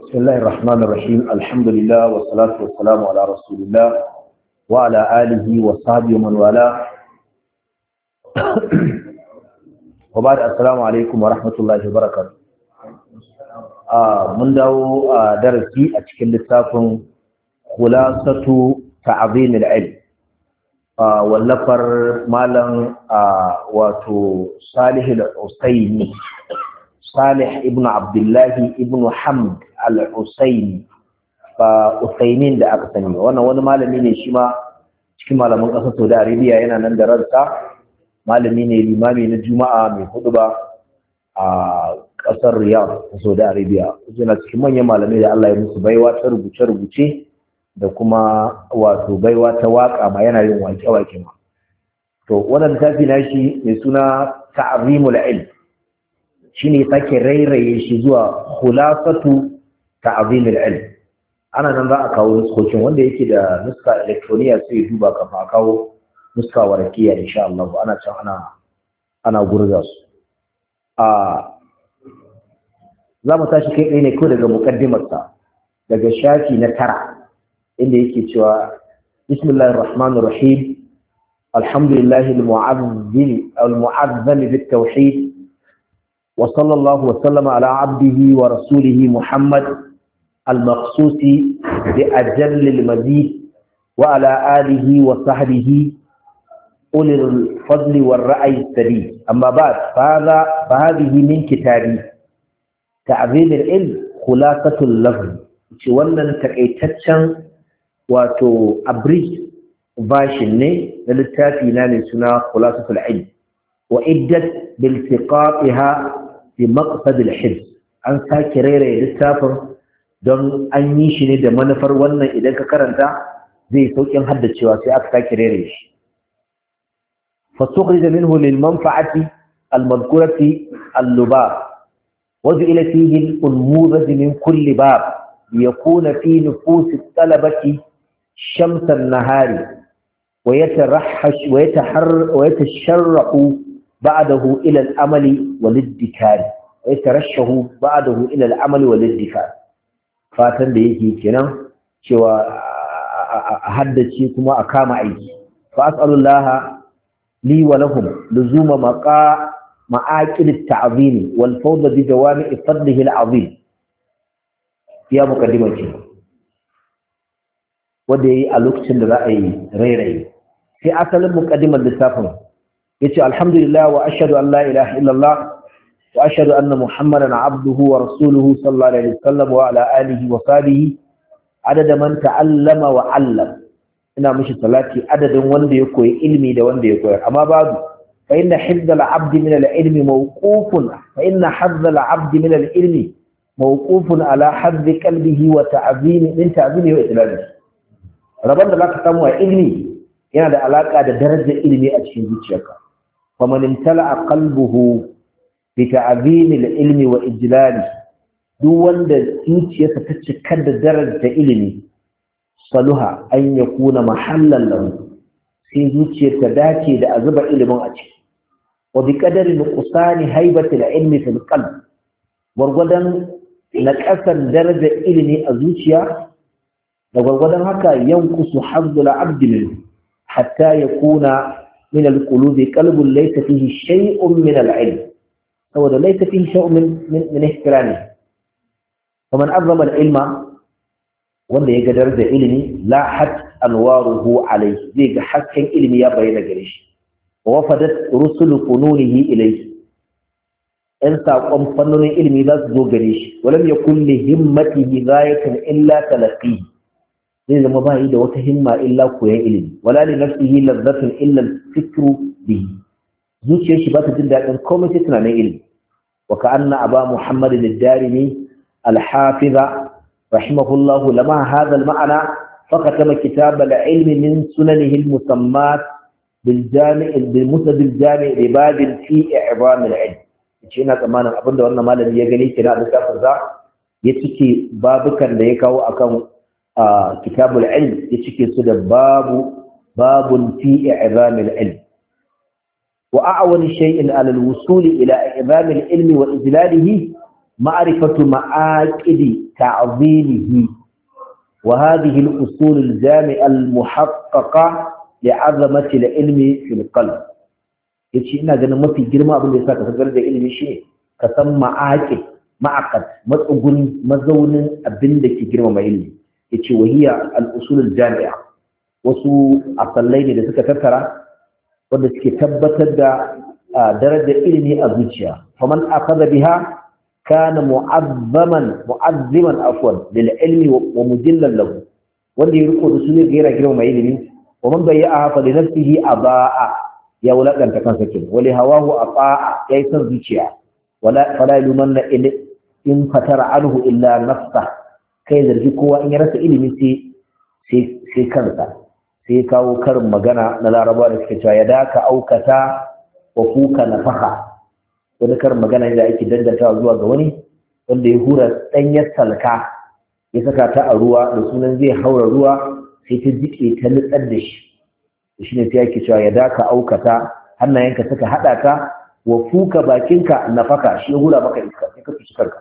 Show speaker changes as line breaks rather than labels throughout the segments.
بسم الله الرحمن الرحيم الحمد لله والصلاة والسلام على رسول الله وعلى آله وصحبه ومن والاه وبعد السلام عليكم ورحمة الله وبركاته من داو درسي أتكلم لتاكم خلاصة تعظيم العلم واللفر مالا واتو صالح العسيمي صالح ابن عبد الله ابن حمد al-Usaini ba Usaimin da aka sani wannan wani malami ne shi ma cikin malaman ƙasar Saudi Arabia yana nan da ransa malami ne limami na Juma'a mai huduba a ƙasar Riyadh ta Saudi Arabia yana cikin manyan malamai da Allah ya musu baiwa ta rubuce-rubuce da kuma wato baiwa ta waka ma yana yin wake-wake ma to wannan tafi na shi mai suna Ta'zimul Ilm shine sake rairaye shi zuwa khulasatu ta'zim al-ilm ana nan za a kawo nuskokin wanda yake da nuska electroniya sai duba kafin a kawo nuska warakiya insha Allah ana can ana gurza su za mu tashi kai ne ko daga muqaddimarsa daga shafi na 9 inda yake cewa bismillahir rahmanir rahim alhamdulillahi al-mu'azzam bit-tauhid wa sallallahu wa sallama ala abdihi wa rasulihi muhammad المخصوص بأجل المزيد وعلى آله وصحبه أولي الفضل والرأي السديد أما بعد فهذه من كتابي تعظيم العلم خلاصة اللفظ wannan takaitaccen wato abridged version ne na littafi na ne suna khulasatul ilm wa iddat bil tiqa'iha bi maqsad al hifz an sake rairaye littafin don an yi shi ne da manufar wannan idan ka karanta zai saukin haddacewa sai aka sake rere shi fasukhrija minhu lil manfa'ati al madhkurati al lubab waj'ala fihi al unmudaj min kulli bab yakuna fi nufus al talabati shams an nahari wa yatarahhash wa yatasharraqu ba'dahu ila al amali wal iddikari wa yatarashahu ba'dahu ila al amali wal iddikari fatan da yake kenan cewa a haddace kuma a kama aiki fa as'alullah li wa lahum luzuma ma'aqil at-ta'zim wal fawd bi jawami' fadlihi al-'azim ya muqaddima ce wanda yayi a lokacin da za a yi rairayi sai asalin muqaddimar littafin yace alhamdulillah wa ashhadu an la ilaha illallah وأشهد أن محمدا عبده ورسوله صلى الله عليه وسلم وعلى آله وصحبه عدد من تعلم وعلم ina mishi salati adadin wanda ya koyi ilimi da wanda ya koyar amma babu fa inna hifdha al-'abd min al-ilmi mawqufun fa inna hifdha al-'abd min al-ilmi mawqufun ala hadd qalbihi wa ta'zim min ta'zimi wa itlalihi rabban da zaka samu a ilmi yana da alaka da darajar ilimi a cikin zuciyarka faman imtala'a qalbuhu بتعظيم العلم وإجلاله duk wanda zuciyarsa ta cika da darajar ilimi saluha an yakuna mahallan lahu sai zuciyar ta dace da azuba ilimin a ciki wa bi qadari nuqsani haibati al-ilmi fil qalb gurgudan naqasan darajar ilimi a zuciya da gurgudan haka yankusu hazzul abdi min hatta yakuna min al-qulubi qalbun laysa fihi shay'un min al-ilm saboda laisa fi shay'un min ihtirami faman azama al-ilma wanda ya gadar da ilimi la hat anwaruhu alayhi zai ga hasken ilimi ya bayyana gare shi wa wafadat rusul fununihi ilayhi in saƙon fannonin ilimi za su zo gare shi walam yakul li himmatihi ghayatun illa talaqihi zai zama ba yi da wata himma illa koyon ilimi wala li nafsihi ladhatun illa al-fikru bihi zuciyar shi ba ta jin daɗin komai sai tunanin ilimi wa ka'anna aba muhammad ad-darimi al-hafiza rahimahullahu lama hadha al-ma'ana fakatama kitab al-ilm min sunanihi al-musammat bil jami' bil musnad al-jami' li bab fi i'zam al-ilm yace ina tsammanin abinda wannan malami ya gani kina da kafin za ya cike babukan da ya kawo akan kitabul ilm ya cike su da babun fi i'zam al-ilm وأعون شيء على الوصول إلى إعظام العلم وإجلاله ma'rifatu ma'aqidi ta'zimihi wa hadhihi al-usul al-jami'a al-muhaqqaqa li'azamati al-ilmi fil qalb. yace ina ganin mafi girma abin da yasa ka sanar da ilimi shine ka san ma'aqad matsuguni mazaunin abin da ke girmama ilimi. yace wahiya al-usul al-jami'a wasu asallai ne da suka tattara wanda suke tabbatar da darajar ilimi a zuciya. faman akhadha biha kana mu'azziman afwan lil ilmi wa mujillan lahu, wanda ya riko da su ne ga girmama ilimi. wa man bayya'a fa li nafsihi abaa, ya wulakanta kansa kenan. wali hawahu ataa, yayi san zuciya. fala yumanna in fatara anhu illa nafsa, kai zargi kowa in ya rasa ilimi sai kansa. sai kawo karin magana na Laraba da suke cewa ya daka aukata wa fuka nafaka. wani karin magana ne da ake dangantawa zuwa ga wani wanda ya hura ɗanyar salka ya saka ta a ruwa da sunan zai haura ruwa, sai ta jike ta nutsar da shi. shi ne sai ake cewa ya daka aukata, hannayenka suka haɗa ka, wa fuka bakinka nafaka, shi ya hura maka iska sai ka fishi kanka.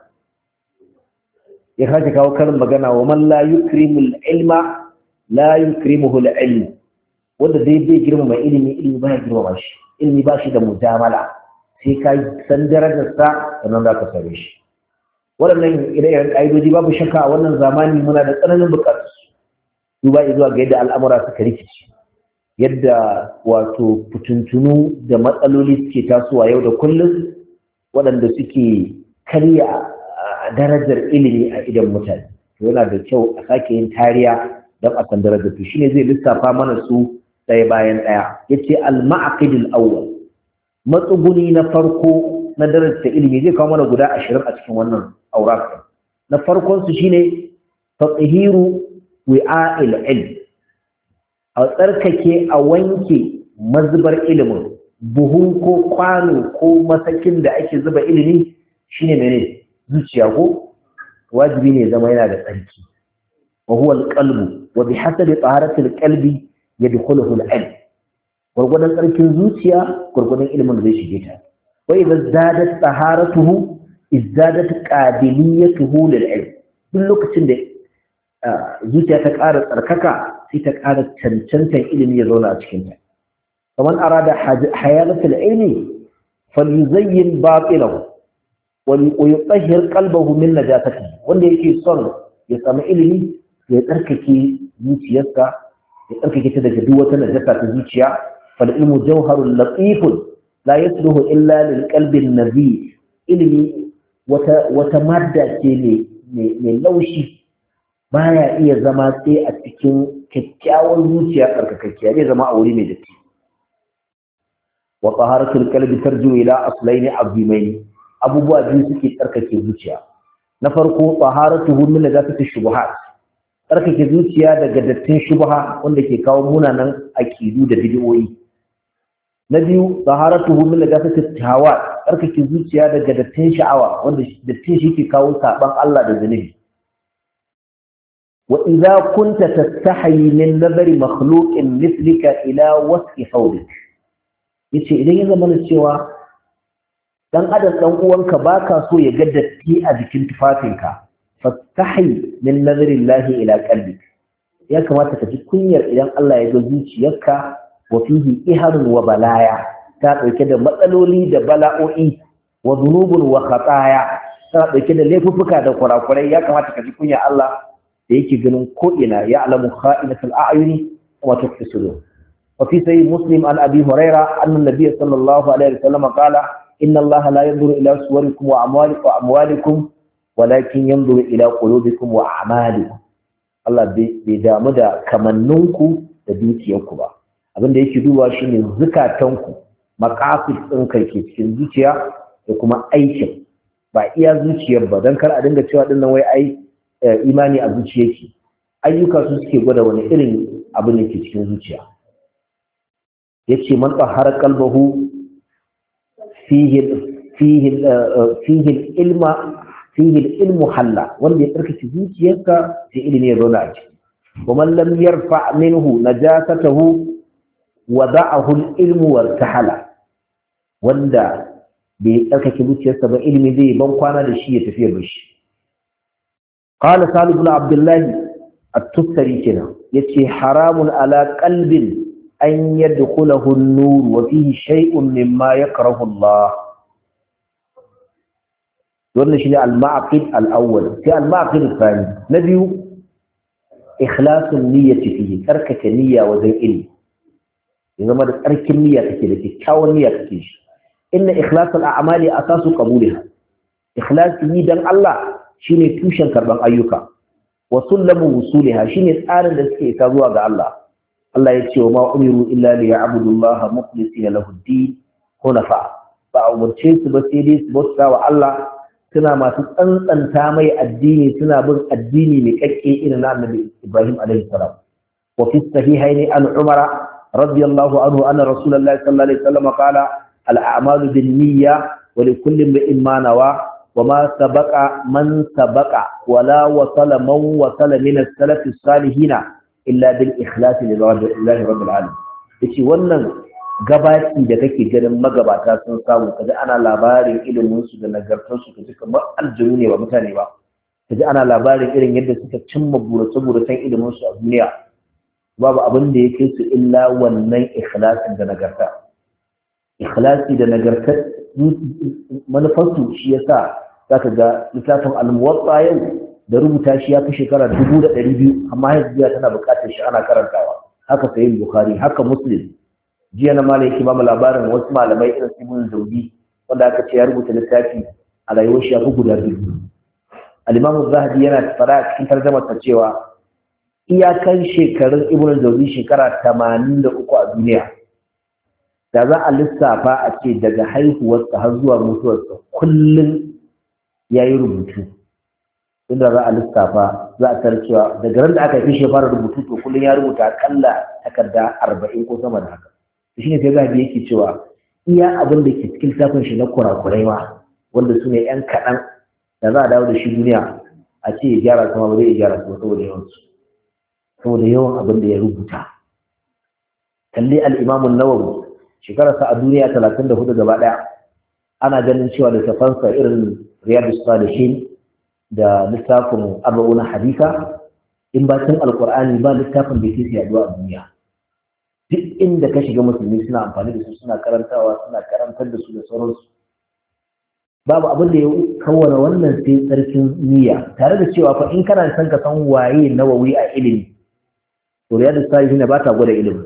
ya kace kawo karin magana wa man la yukrimul ilma la yukrimuhu al-ilm, wanda dai bai girmama ilimi ba ya girmama shi. ilimi ba shi da mujamala, sai ka san darajar sa sannan za ka sare shi. waɗannan ire-iren ƙa'idoji babu shakka a wannan zamani muna da tsananin buƙatu, duba zuwa ga yadda al'amura suka rikici, yadda wato fituntunu da matsaloli suke tasowa yau da kullum waɗanda suke karya darajar ilimi a idan mutane. yana da kyau a sake yin tariya don a san darajar to shine zai lissafa mana su ɗaya bayan ɗaya. yace al-ma'aqid al-awwal, matsuguni na farko na darajar ilimi, zai kawo mana guda 20 a cikin wannan auraka. na farkon su shine tatahiru wi'a'il ilm, a tsarkake a wanke mazubar ilimin, buhu ko kwano ko masakin da ake zuba ilimi shine mene, zuciya ko wajibi ne zama yana da tsarki. wa huwa al-qalbu wa bihasabi taharati al-qalbi yadkhuluhu al-ilm, gurgudan tsarkin zuciya gurgudan ilimin da zai shige ta. wa idza zadat taharatuhu izdadat qabiliyatuhu lil-ilm, duk lokacin da zuciya ta ƙara tsarkaka sai ta ƙara cancantan ilimi ya zauna a cikin ta. kaman arada hayalatul ilmi falyuzayyin batilahu wa yutahhir qalbahu min najasatihi, wanda yake son ya samu ilimi ya tsarkake zuciyarsa, ya tsarkake ta daga duk wata najasa ta zuciya. fal ilmu jawharul latifun la yasluhu illa lil qalbi an-nazif, ilimi wata madda ce mai laushi, baya iya zama sai a cikin kyakkyawar zuciya tsarkakakkiya, zai zama a wuri mai datti. wa taharatul qalbi tarju ila aslaini azimaini, abubuwa biyu suke tsarkake zuciya. na farko taharatuhu min najasati shubuhat, tsarkake zuciya daga dattin shubha wanda ke kawo munanan aqidu da bid'o'i. na biyu taharatuhu min najasati hawa, tsarkake zuciya daga dattin sha'awa wanda dattin shi ke kawo saban Allah da zunubi. wa idza kunta tastahi min nazari makhluqin mithlika ila wasfi thawbik, yace idan ya zama cewa dan adam dan uwanka baka so ya ga datti a jikin tufafinka, fastahi min nazari Allah ila qalbik, ya kamata ka ji kunyar idan Allah ya ga zuciyarka. wa fihi iharun wa balaya, ta dauke da matsaloli da bala'o'i, wa dhunubun wa khataya, ta dauke da laifuffuka da kurakurai. ya kamata ka ji kunyar Allah da yake ganin ko ina, ya alamu kha'inatul a'yuni wa tukhfi sudur. wa fi sahih muslim an abi hurairah anna an-nabiy sallallahu alaihi wasallam qala inna Allah la yanzuru ila suwarikum wa amwalikum walakin yanzuru ila qulubikum wa a'malikum. Allah bai damu da kamanninku da dukiyarku ba, abinda yake duba shine zukatanku, maqasid din kai ke cikin zuciya da kuma aikin, ba iya zuciyar ba, dan kar a dinga cewa dinnan wai ai imani a zuciya yake. ayyuka su suke gwada wani irin abin da ke cikin zuciya. yace man tahara qalbahu fihi ilmu halla, wanda ya tsarkake zuciyarsa sai ilimi ya zauna a ciki. wa man lam yarfa minhu najasatahu wada'ahu al-ilmu wartahala, wanda bai tsarkake zuciyarsa ba ilimi zai ban kwana da shi ya tafi ya bashi qala salih ibn abdullah at-tustari kenan yace haramun ala qalbin an yadkhulahu an-nur wa fihi shay'un mimma yakrahu Allah wannan shine al-ma'qid al-awwal sai al-ma'qid al-thani na biyu ikhlasun niyyati fihi tsarkake niyya wajen ilmi ya zama da tsarkin niyya kake da kyakkyawan niyya kake shi inna ikhlasul a'mali asasu qabuliha ikhlasi ni dan Allah shine tushen karban ayyuka wa sullamu wusuliha shine tsarin da suke isa zuwa ga Allah Allah ya ce wa ma umiru illa liya'budullaha mukhlisina lahu ad-din hunafa ba umurce su ba sai dai su bauta wa Allah suna masu tsantsanta mai addini suna bin addini mai kakke irin na Annabi Ibrahim alaihi salam wa fi sahihaini an Umar radiyallahu anhu anna Rasulullahi sallallahu alaihi wasallam qala al-a'malu bin-niyya wa likulli imrin ma nawa وما سبق من سبق ولا وصل من وصل من السلف الصالحين إلا بالإخلاص لله رب العالمين yace wannan gabaci da kake ganin magabata sun samu kaji ana labarin ilimin su da nagartar su kaji kamar aljuru ne ba mutane ba kaji ana labarin irin yadda suka cimma burace-buracen ilimin su a duniya babu abin da yake su illa wannan ikhlasin da nagarta ikhlasi da nagartar manufarsu shi yasa zaka ga littafin al-muwatta yau da rubuta shi ya fi shekara 1200 amma yanzu tana buƙatar shi ana karantawa haka sahih bukhari haka muslim jiya na malai yake ba mu labarin wasu malamai irin Ibn Zawdi wanda aka ce ya rubuta littafi a rayuwar shi ya fi guda 2 al-imam az-zahabi yana fara a cikin tarjumar ta cewa iyakan shekarun Ibn Zawdi shekara 83 a duniya da za a lissafa a ce daga haihuwarsa har zuwa mutuwarsa kullum ya yi rubutu inda za a lissafa za a tarar cewa daga ran da aka yi shi fara rubutu to kullum ya rubuta akalla takarda 40 ko sama da haka shi ne sai zabi yake cewa iya abin da ke cikin littafin shi na kurakurai ma wanda su ne yan kaɗan da za a dawo da shi duniya a ce ya gyara sama ba zai gyara su saboda yawansu saboda yawan abin da ya rubuta kalli al-Imam an-Nawawi shekararsa a duniya 34 gaba daya ana ganin cewa da safansa irin Riyadus Salihin da littafin Arba'un Haditha in ba tun Alqur'ani ba littafin da yake yaduwa a duniya duk inda ka shiga musulmi suna amfani da su suna karantawa suna karantar da su da sauransu babu abin da ya kawwana wannan sai tsarkin niyya tare da cewa fa in kana son ka san waye Nawawi a ilimi to Riyadus Salihin ba ta gwada ilimin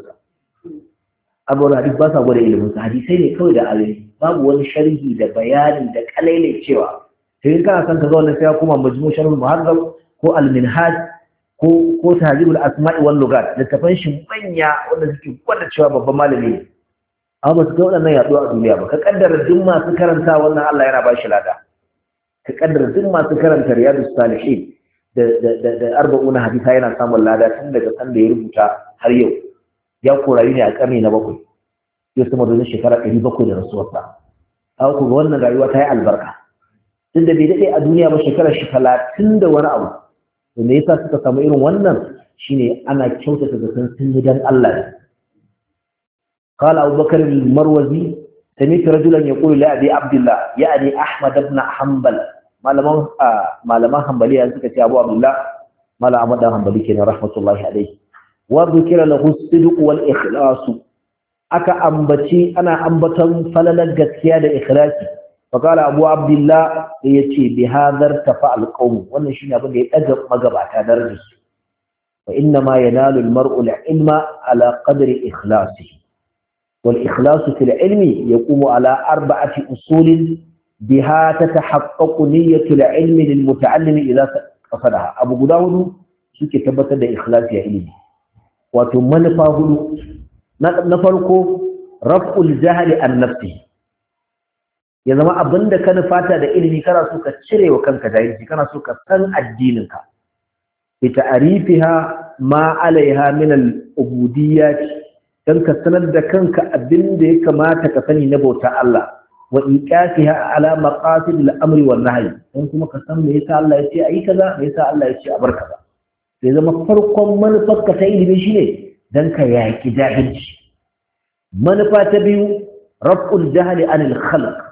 abubuwan hadis ba sa gwada ilimin sa hadisai ne kawai da ayoyi babu wani sharhi da bayani da kalaile cewa sai kana san ka ga wannan sai kuma majmu' sharh al-muhazzab ko al-minhaj ko tahzib al-asma'i wal lughat littafan shi manya wanda suke gwada cewa babban malami ne amma ba su ga wannan yaduwa a duniya ba ka kaddara duk masu karanta wannan Allah yana ba shi lada ka kaddara duk masu karanta riyadus salihin da arba'una hadisa yana samun lada tun daga san da ya rubuta har yau ya korayi ne a ƙarni na 7 ya sama da shekara 700 da rasuwarsa a ku ga wannan rayuwa ta yi albarka tunda bai daɗe a duniya ba shekara shi 30 da wani abu to me yasa suka samu irin wannan shine ana kyautata da sun yi dan Allah ne قال أبو بكر المروزي سمعت رجلا يقول لأبي عبد الله يعني أحمد بن حنبل ما لما حنبلي أنت أبو عبد الله ما لا أحمد حنبلي كان رحمة الله عليه وذكر له الصدق والإخلاص أكا أنبتي أنا أنبتا فلنا قتيا إخلاصي فقال أبو عبد الله يتي بهذا ارتفع القوم ونشين أبن يتأجب مقبعة درجس وإنما ينال المرء العلم على قدر إخلاصه والإخلاص في العلم يقوم على 4 أصول بها تتحقق نية العلم للمتعلم إذا قصدها أبو قداود سوكي تبتد إخلاص علمي وتمنفاه نفرق رفع الجهل عن نفسه ya zama abinda ka nufata da ilimi kana so ka cire wa kanka jahilci kana so ka san addininka bi ta'rifiha ma alaiha min al-ubudiyyah dan ka sanar da kanka abinda ya kamata ka sani na bauta Allah wa iqasiha ala maqasid al-amri wan nahy dan kuma ka san me yasa Allah ya ce ayi kaza me yasa Allah ya ce a bar kaza sai zama farkon manufarka ta ilimi shine dan ka yaki jahilci manufa ta biyu raf'ul jahli anil khalq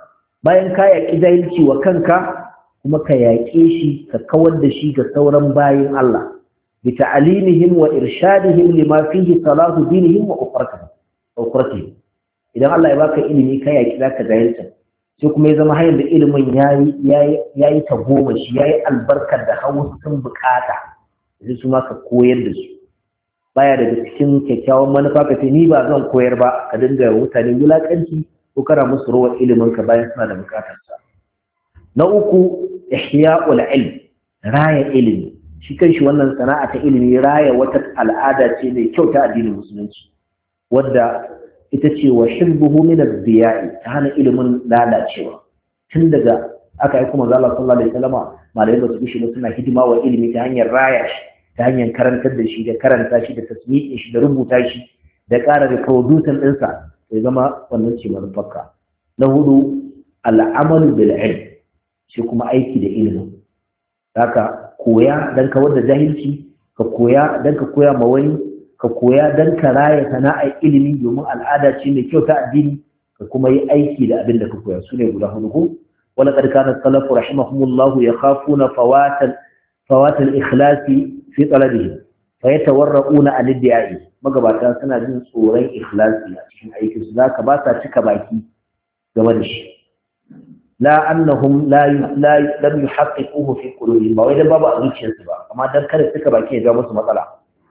bayan ka yaƙi jahilci wa kanka kuma ka yaƙe shi ka kawar da shi ga sauran bayin Allah bi ta'alimihim wa irshadihim lima fihi salahu dinihim wa ukhratihim idan Allah ya baka ilimi ka yaƙi zaka jahilci sai kuma ya zama hayar da ilimin yayi tagomashi yayi albarkar da hawa sun bukata sai su ma ka koyar da su baya daga cikin kyakkyawan manufa ka ce ni ba zan koyar ba ka dinga mutane wulakanci ko kana musu rawar ilimin ka bayan suna da bukatar sa na uku ihya'ul ilm raya ilimi shi kanshi wannan sana'a ta ilimi raya wata al'ada ce mai kyau ta addinin musulunci wadda ita ce wa hibbuhu min ad-diya'i ta hana ilimin lalacewa tun daga aka yi kuma Allah sallallahu alaihi wasallam malai ba su bishi ba suna hidima wa ilimi ta hanyar raya shi ta hanyar karantar da shi da karanta shi da tasmiƙin shi da rubuta shi da ƙara da producer ɗinsa ya zama wannan ce manufarka na hudu al'amalu bil ilm shi kuma aiki da ilimi haka koya dan kawar da jahilci ka koya dan ka koya ma wani ka koya dan ka raya sana'ar ilimi domin al'ada ce mai kyau ta addini ka kuma yi aiki da abin da ka koya su ne guda hudu ko wala qad kana salafu rahimahumullahu yakhafuna fawatal ikhlasi fi talabihi fa yatawarrauna an idda'i magabata suna jin tsoron ikhlasi a cikin aikin su zaka ba sa cika baki game da shi la annahum lam yuhaqqiquhu fi qulubihim ba wai dan babu a zuciyarsu ba amma dan kada cika baki ya ga musu matsala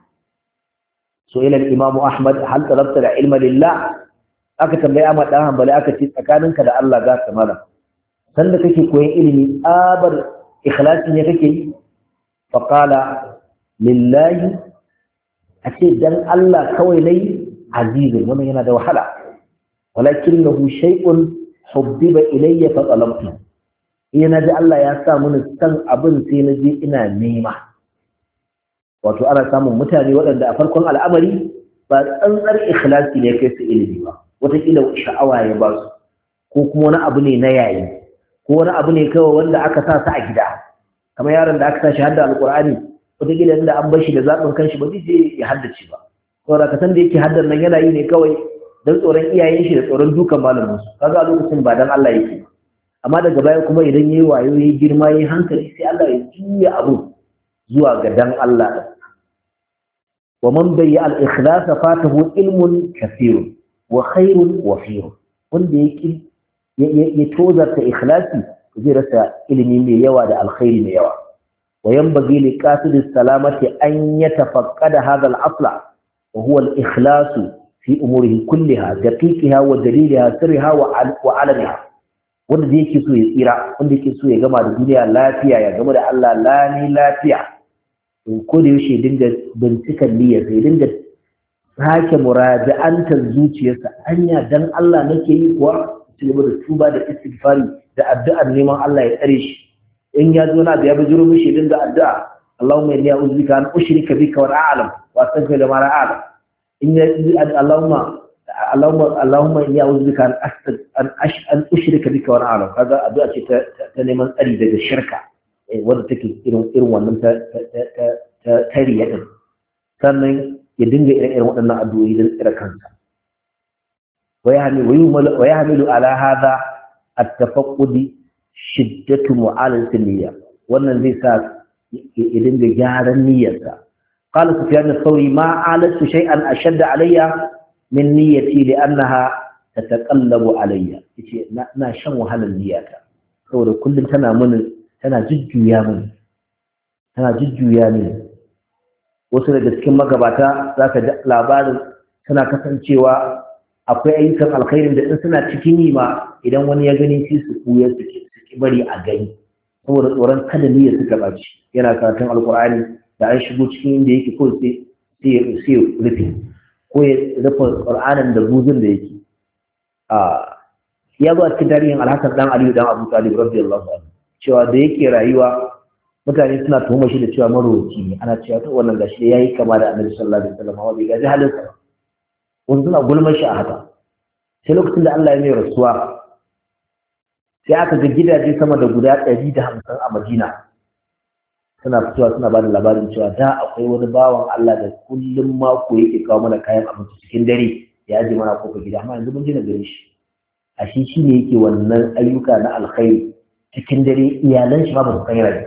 so ila al-imam ahmad hal talabta al-ilma lillah aka tambaye Ahmad dan Hanbali aka ce tsakaninka da Allah za ka mala sanda kake koyon ilimi abar ikhlasi ne kake yi fa qala lillahi ace dan Allah kawai nayi azizun wannan yana da wahala walakinahu shay'un hubbiba ilayya fa talabtu ina da Allah ya sa mun san abin sai na je ina nema wato ana samun mutane waɗanda a farkon al'amari ba tsantsar ikhlasi ne kai su ilimi ba wataƙila sha'awa ya ba su ko kuma wani abu ne na yayi ko wani abu ne kawai wanda aka sa su a gida kamar yaron da aka sa shi hadda alƙur'ani wataƙila inda an bar shi da zaɓin kanshi ba zai je ya haddace ba saboda ka san da yake haddar nan yana yi ne kawai don tsoron iyayen shi da tsoron dukan malamin su kaga a lokacin ba dan Allah yake amma daga baya kuma idan yayi wayo yayi girma yayi hankali sai Allah ya juya abu zuwa ga dan Allah wa man bayya al-ikhlas fatahu ilmun kathir wa khairun wafir wanda yake ya tozarta ikhlasi zai rasa ilimi mai yawa da alkhairi mai yawa wa yanbaghi li qasid as-salamati an yatafaqqada hadha al-asla wa huwa al-ikhlas fi umurihi kulliha daqiqiha wa daliliha sirriha wa alamiha wanda yake so ya tsira wanda yake so ya gama da duniya lafiya ya gama da Allah lani lafiya ko da yaushe dinga bincikan niyyar sai dinga sake muraja'antar zuciyarsa anya dan Allah nake yi kuwa ci gaba da tuba da istighfari da addu'ar neman Allah ya tsare shi in ya zo na da ya bijiro mishi dinga addu'a Allahumma inni a'udhu bika an ushrika bika wa a'lam wa astaghfiruka lima la a'lam in ya Allahumma inni a'udhu bika an ushrika bika wa a'lam kaga addu'a ce ta neman tsari daga shirka wanda take irin wannan ta riya din sannan ya dinga irin waɗannan addu'o'i don tsira kansa wa yahmilu ala hadha at-tafaqqudi shiddatu mu'alati niyya wannan zai sa ya dinga gyaran niyyarsa qala sufyan ath-thawri ma alatu shay'an ashadda alayya min niyyati li'annaha tataqallabu alayya yace na shan wahalar niyyata saboda kullum tana jujjuya mini wasu daga cikin magabata za ka ji labarin suna kasancewa akwai ayyukan alkhairin da in suna cikin yi ma idan wani ya gani sai su ɓuya su ki bari a gani saboda tsoron kada niyyar su taɓa ci yana karatun alkur'ani da an shigo cikin inda yake ko sai ya rufe ko ya rufe ƙur'anin da buzun da yake ya zo a cikin tarihin alhassan dan aliyu dan abu talib radiyallahu anhu cewa da yake rayuwa mutane suna tuhumar shi da cewa marowaci ne ana cewa to wannan gashi yayi kama da Annabi sallallahu alaihi wasallam amma bai gaji halinsa ba wasu suna gulmar shi a haka sai lokacin da Allah ya mai rasuwa sai aka ga gidaje sama da guda 150 a Madina suna fitowa suna bada labarin cewa da akwai wani bawan Allah da kullum mako yake kawo mana kayan abinci cikin dare ya aje mana kofar gida amma yanzu mun ji na gare shi a shi ne yake wannan ayyuka na alkhairi cikin dare iyalan shi ba su san yana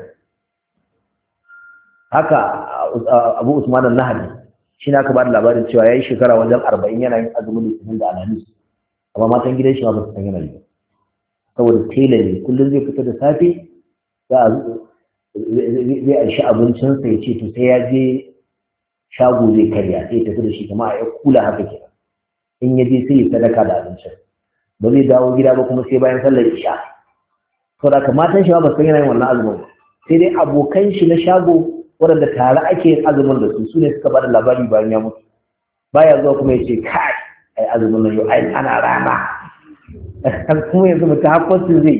haka Abu Usman al-Nahdi shi ne aka ba da labarin cewa yayi shekara wajen 40 yana yin azumin Litinin da Alhamis amma matan gidan shi ba su san yana saboda tela ne kullum zai fita da safe zai aishi abincinsa ya ce to sai ya je shago zai karya sai tafi da shi kuma ya kula haka kenan in ya je sai ya sadaka da abincin ba zai dawo gida ba kuma sai bayan sallar isha to da matan shi ba san yana yin wannan azumin sai dai abokan shi na shago waɗanda tare ake yin azumin da su ne suka bada labari bayan ya mutu baya zuwa kuma ya ce kai ai azumin nan yau ai ana rana kuma yanzu mutum hakkoncin zai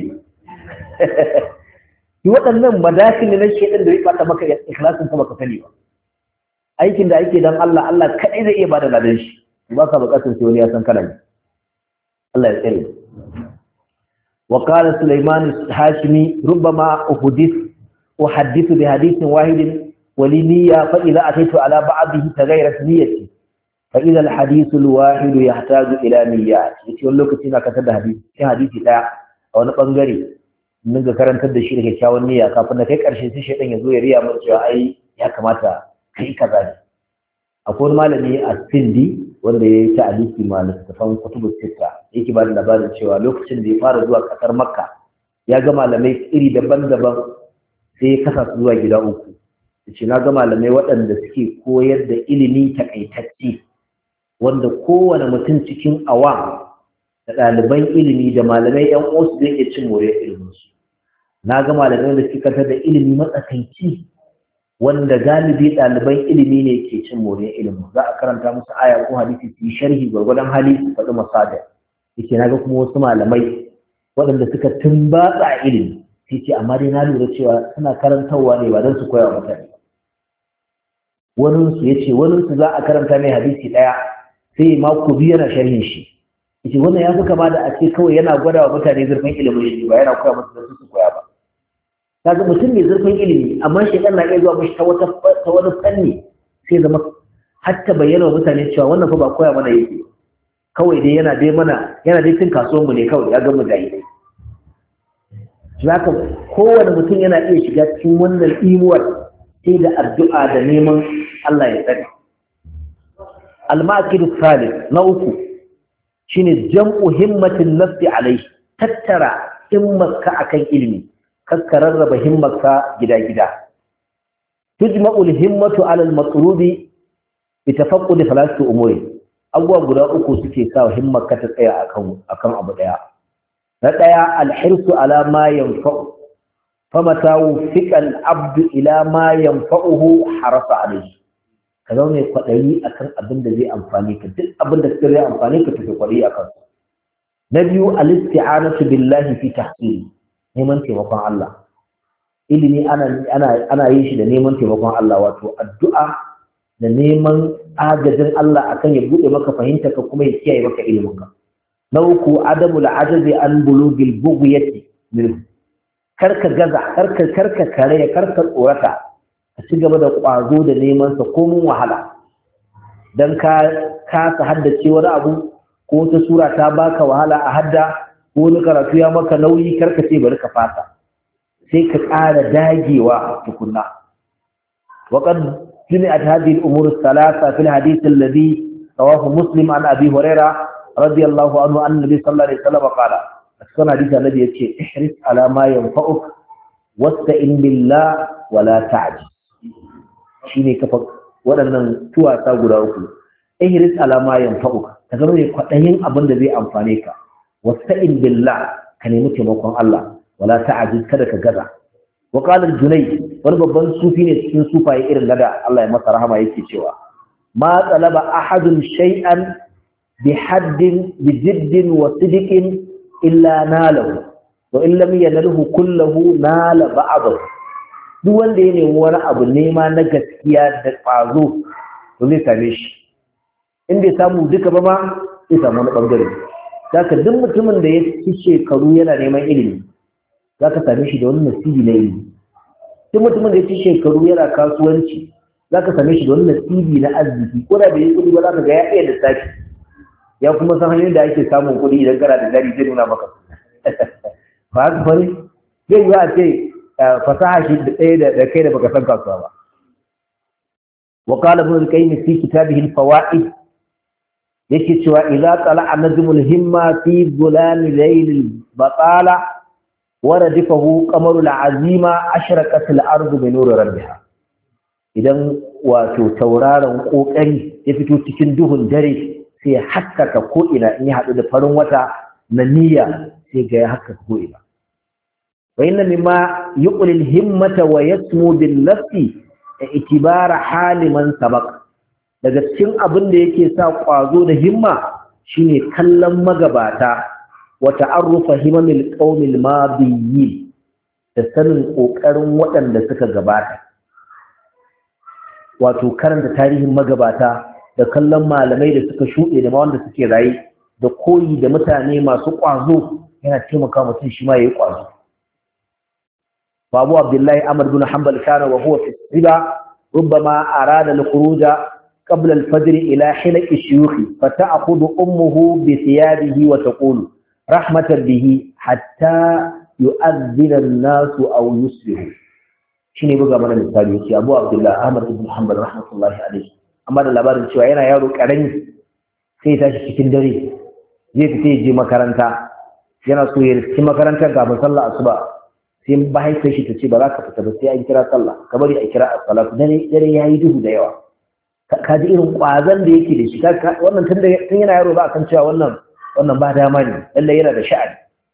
yi waɗannan madafin na shaidan da zai fata maka ikhlasin kuma ka sani ba aikin da ake dan Allah Allah kadai zai iya bada ladan shi ba ka bukatar sai wani ya san kana ne Allah ya tsare wa qala Sulaiman Hashimi rubbama uhaddithu bi hadithin wahidin wa li niyya fa idha ataitu ala ba'dihi taghayyarat niyyati fa idha al hadith al wahid yahtaju ila niyyat yace wani lokaci na katar da hadisi daya a wani bangare mun ga karantar da shi da kyakkyawan niyya kafin da kai karshe sai shedan ya zo ya riya mu cewa ai ya kamata kai kaza ne akwai malami a Sindi wanda ya yi ta'aliki ma littattafan kutubus sitta yake ba da labarin cewa lokacin da ya fara zuwa kasar Makka ya ga malamai iri daban-daban sai ya kasa su zuwa gida uku yace na ga malamai waɗanda suke koyar da ilimi takaitacce wanda kowane mutum cikin awam da ɗaliban ilimi da malamai ƴan uwansu zai iya cin moriyar iliminsu na ga malamai da suke karanta da ilimi matsakaici wanda galibi ɗaliban ilimi ne ke cin moriyar ilimi za a karanta musu aya ko hadisi su yi sharhi gwargwadon hali su faɗi masada yake na ga kuma wasu malamai waɗanda suka tumbatsa ilimi sai ce amma dai na lura cewa suna karantarwa ne ba don su koya wa mutane waninsu ya ce waninsu za a karanta mai hadisi ɗaya sai mako biyu yana sharhin shi yace wannan ya fi kama da a ce kawai yana gwada wa mutane zurfin ilimin shi ba yana koya musu da su koya ba kaga mutum mai zurfin ilimi amma shekar na iya zuwa mashi ta wani fanni sai zama hatta bayyana wa mutane cewa wannan fa ba koya mana yake kawai dai yana dai cin kasuwan mu ne kawai ya gamu da yi zaka kowane mutum yana iya shiga cikin wannan imuwar sai da addu'a da neman Allah ya tsare al-maqid salih na uku shine jam'u himmatin nafsi alai tattara himmarka akan ilimi ka rarraba himmarka gida-gida tujma'ul himmatu 'ala al-matlubi bi tafaqqud thalathati umuri abubuwa guda uku suke sa himmarka ta tsaya akan abu daya na daya al-hirsu 'ala ma yanfa'u famata wufiqa al-'abdu ila ma yanfa'uhu harasa 'alayhi ka zama mai kwadayi akan abin da zai amfane ka duk abin da zai amfane ka tafi kwadayi akan na biyu al-isti'anatu billahi fi tahsil neman taimakon Allah ilimi ana yin shi da neman taimakon Allah wato addu'a da neman agajin Allah akan ya bude maka fahimta ka kuma ya kiyaye maka ilimin ka na uku adamul ajazi an bulugil bughyati min karka gaza karka kare karka tsorata ka ci gaba da kwazo da neman sa komun wahala dan ka haddace wani abu ko ta sura ta baka wahala a hadda wani karatu ya maka nauyi karka ce bari ka fasa sai ka ƙara dagewa tukunna waqad jami'at hadhihi al-umur ath-thalatha fi al-hadith alladhi rawahu muslim an abi hurairah radiyallahu anhu anna nabiy sallallahu alaihi wasallam qala asana hadith annabi yace ihris ala ma yanfa'uk wasta'in billah wa la ta'jaz shine kafa waɗannan tuwasa guda uku ihris ala ma yanfa'uk ka zama mai kwadayin abin da zai amfane ka wasta'in billah ka nemi taimakon Allah wala ta'jiz kada ka gaza wa qala al-junayd wani babban sufi ne cikin sufaye irin gada Allah ya masa rahama yake cewa ma talaba ahadun shay'an bi haddin bi jiddin wa sidqin illa nalahu wa in lam yanalhu kullahu nala ba'dahu duk wanda ya nemi wani abu nema na gaskiya da kwazo to zai same shi in bai samu duka ba ma zai samu wani bangare zaka duk mutumin da ya ci shekaru yana neman ilimi zaka same shi da wani nasibi na ilimi duk mutumin da ya ci shekaru yana kasuwanci zaka same shi da wani nasibi na arziki ko da bai yi kudi ba zaka ga ya iya lissafi ya kuma san hanyoyin da ake samun kuɗi idan kana da jari zai nuna maka ba haka bane zai yi a ce fasaha shi da ɗaya da kai da baka san kasuwa ba. wa qala ibn al-qayyim fi kitabihi al-fawaid yake cewa idza tala'a najmul himma fi dhulam layl al-batala wa radifahu qamaru al-azima ashraqat al-ardu bi nuri rabbiha. idan wato tauraron kokari ya fito cikin duhun dare sai ya haskaka ko ina in ya hadu da farin wata na niyya sai ga ya haskaka ko ina. wa inna mimma yuqli al-himmata wa yasmu bil-nafsi itibara haliman sabaq. daga cikin abin da yake sa kwazo da himma shine kallon magabata wa ta'arrufa himamil qaumil madiyyin da sanin kokarin waɗanda suka gabata, wato karanta tarihin magabata da kallon malamai da suka shuɗe da ma wanda suke raye da koyi da mutane masu kwazo yana taimaka mutum shi ma yayi kwazo. Babu Abdullahi Ahmad bin Hanbal kana wa huwa fi riba rubbama arada al-khuruja قبل الفجر إلى حلق الشيوخ فتأخذ أمه بثيابه وتقول رحمة به حتى يؤذن الناس أو يصبح. شنو يبغى من المثال يا أبو عبد الله أحمد بن حنبل رحمة الله عليه. أما labarin cewa yana yaro karami sai ya tashi cikin dare zai fita je makaranta yana so ya ci makaranta kafin sallah asuba sai mahaifiyar shi ta ce ba za ka fita ba sai an kira sallah ka bari a kira as-salatu dare yayi duhu da yawa. ka ji irin kwazon da yake da shi wannan tun yana yaro ba a kan cewa wannan ba dama ne lalle yana da sha'ani.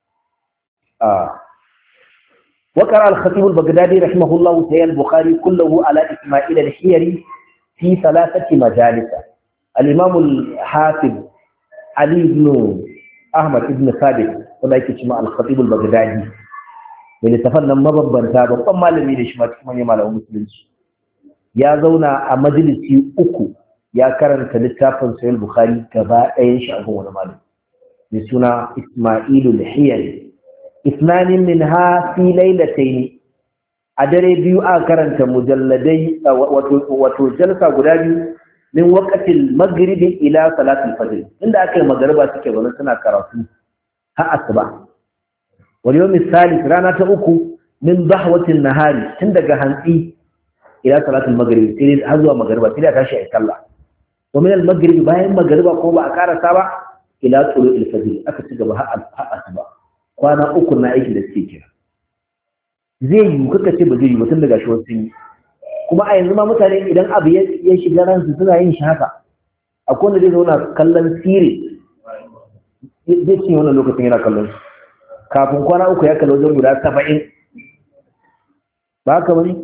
wa qara al-khatib al-baghdadi rahimahullahu ta'ala al-bukhari kulluhu ala isma'il al-hiyari fi thalathati majalis. al-imam al-hafiz ali ibn ahmad ibn sabit wanda yake cewa al-khatib al-baghdadi mai littafan nan mabambanta babban malami da shi ma cikin manyan malaman musulunci ya zauna a majalisi 3 ya karanta littafin Sahih Bukhari gaba ɗayan shi a gun wani malami mai suna Ismailu al-Hiyari. Isnanin minha fi laylatayn, a dare biyu aka karanta mujalladai wato jalsa guda biyu min waqtil maghrib ila salatul fajr, inda aka yi magariba suke bane suna karatu har asuba. wal yawm al-thalith, rana ta 3 min dahwatin nahari, tun daga hantsi ila salatul maghrib sai har zuwa magriba sai ta shi ai sallah. wa min al-maghrib, bayan magriba ko ba a karasa ba ila tulu'il fajr, aka ci gaba har asuba. kwana 3 na aiki da suke kira. zai yi kuka ce ba zai yi mutum daga shi wasu yi kuma a yanzu ma mutane idan abu ya shiga ransu suna yin shi haka. akwai wanda zai zauna kallon sire zai ci wannan lokacin yana kallon su kafin kwana 3 ya kalli wajen guda 70 ba haka bane.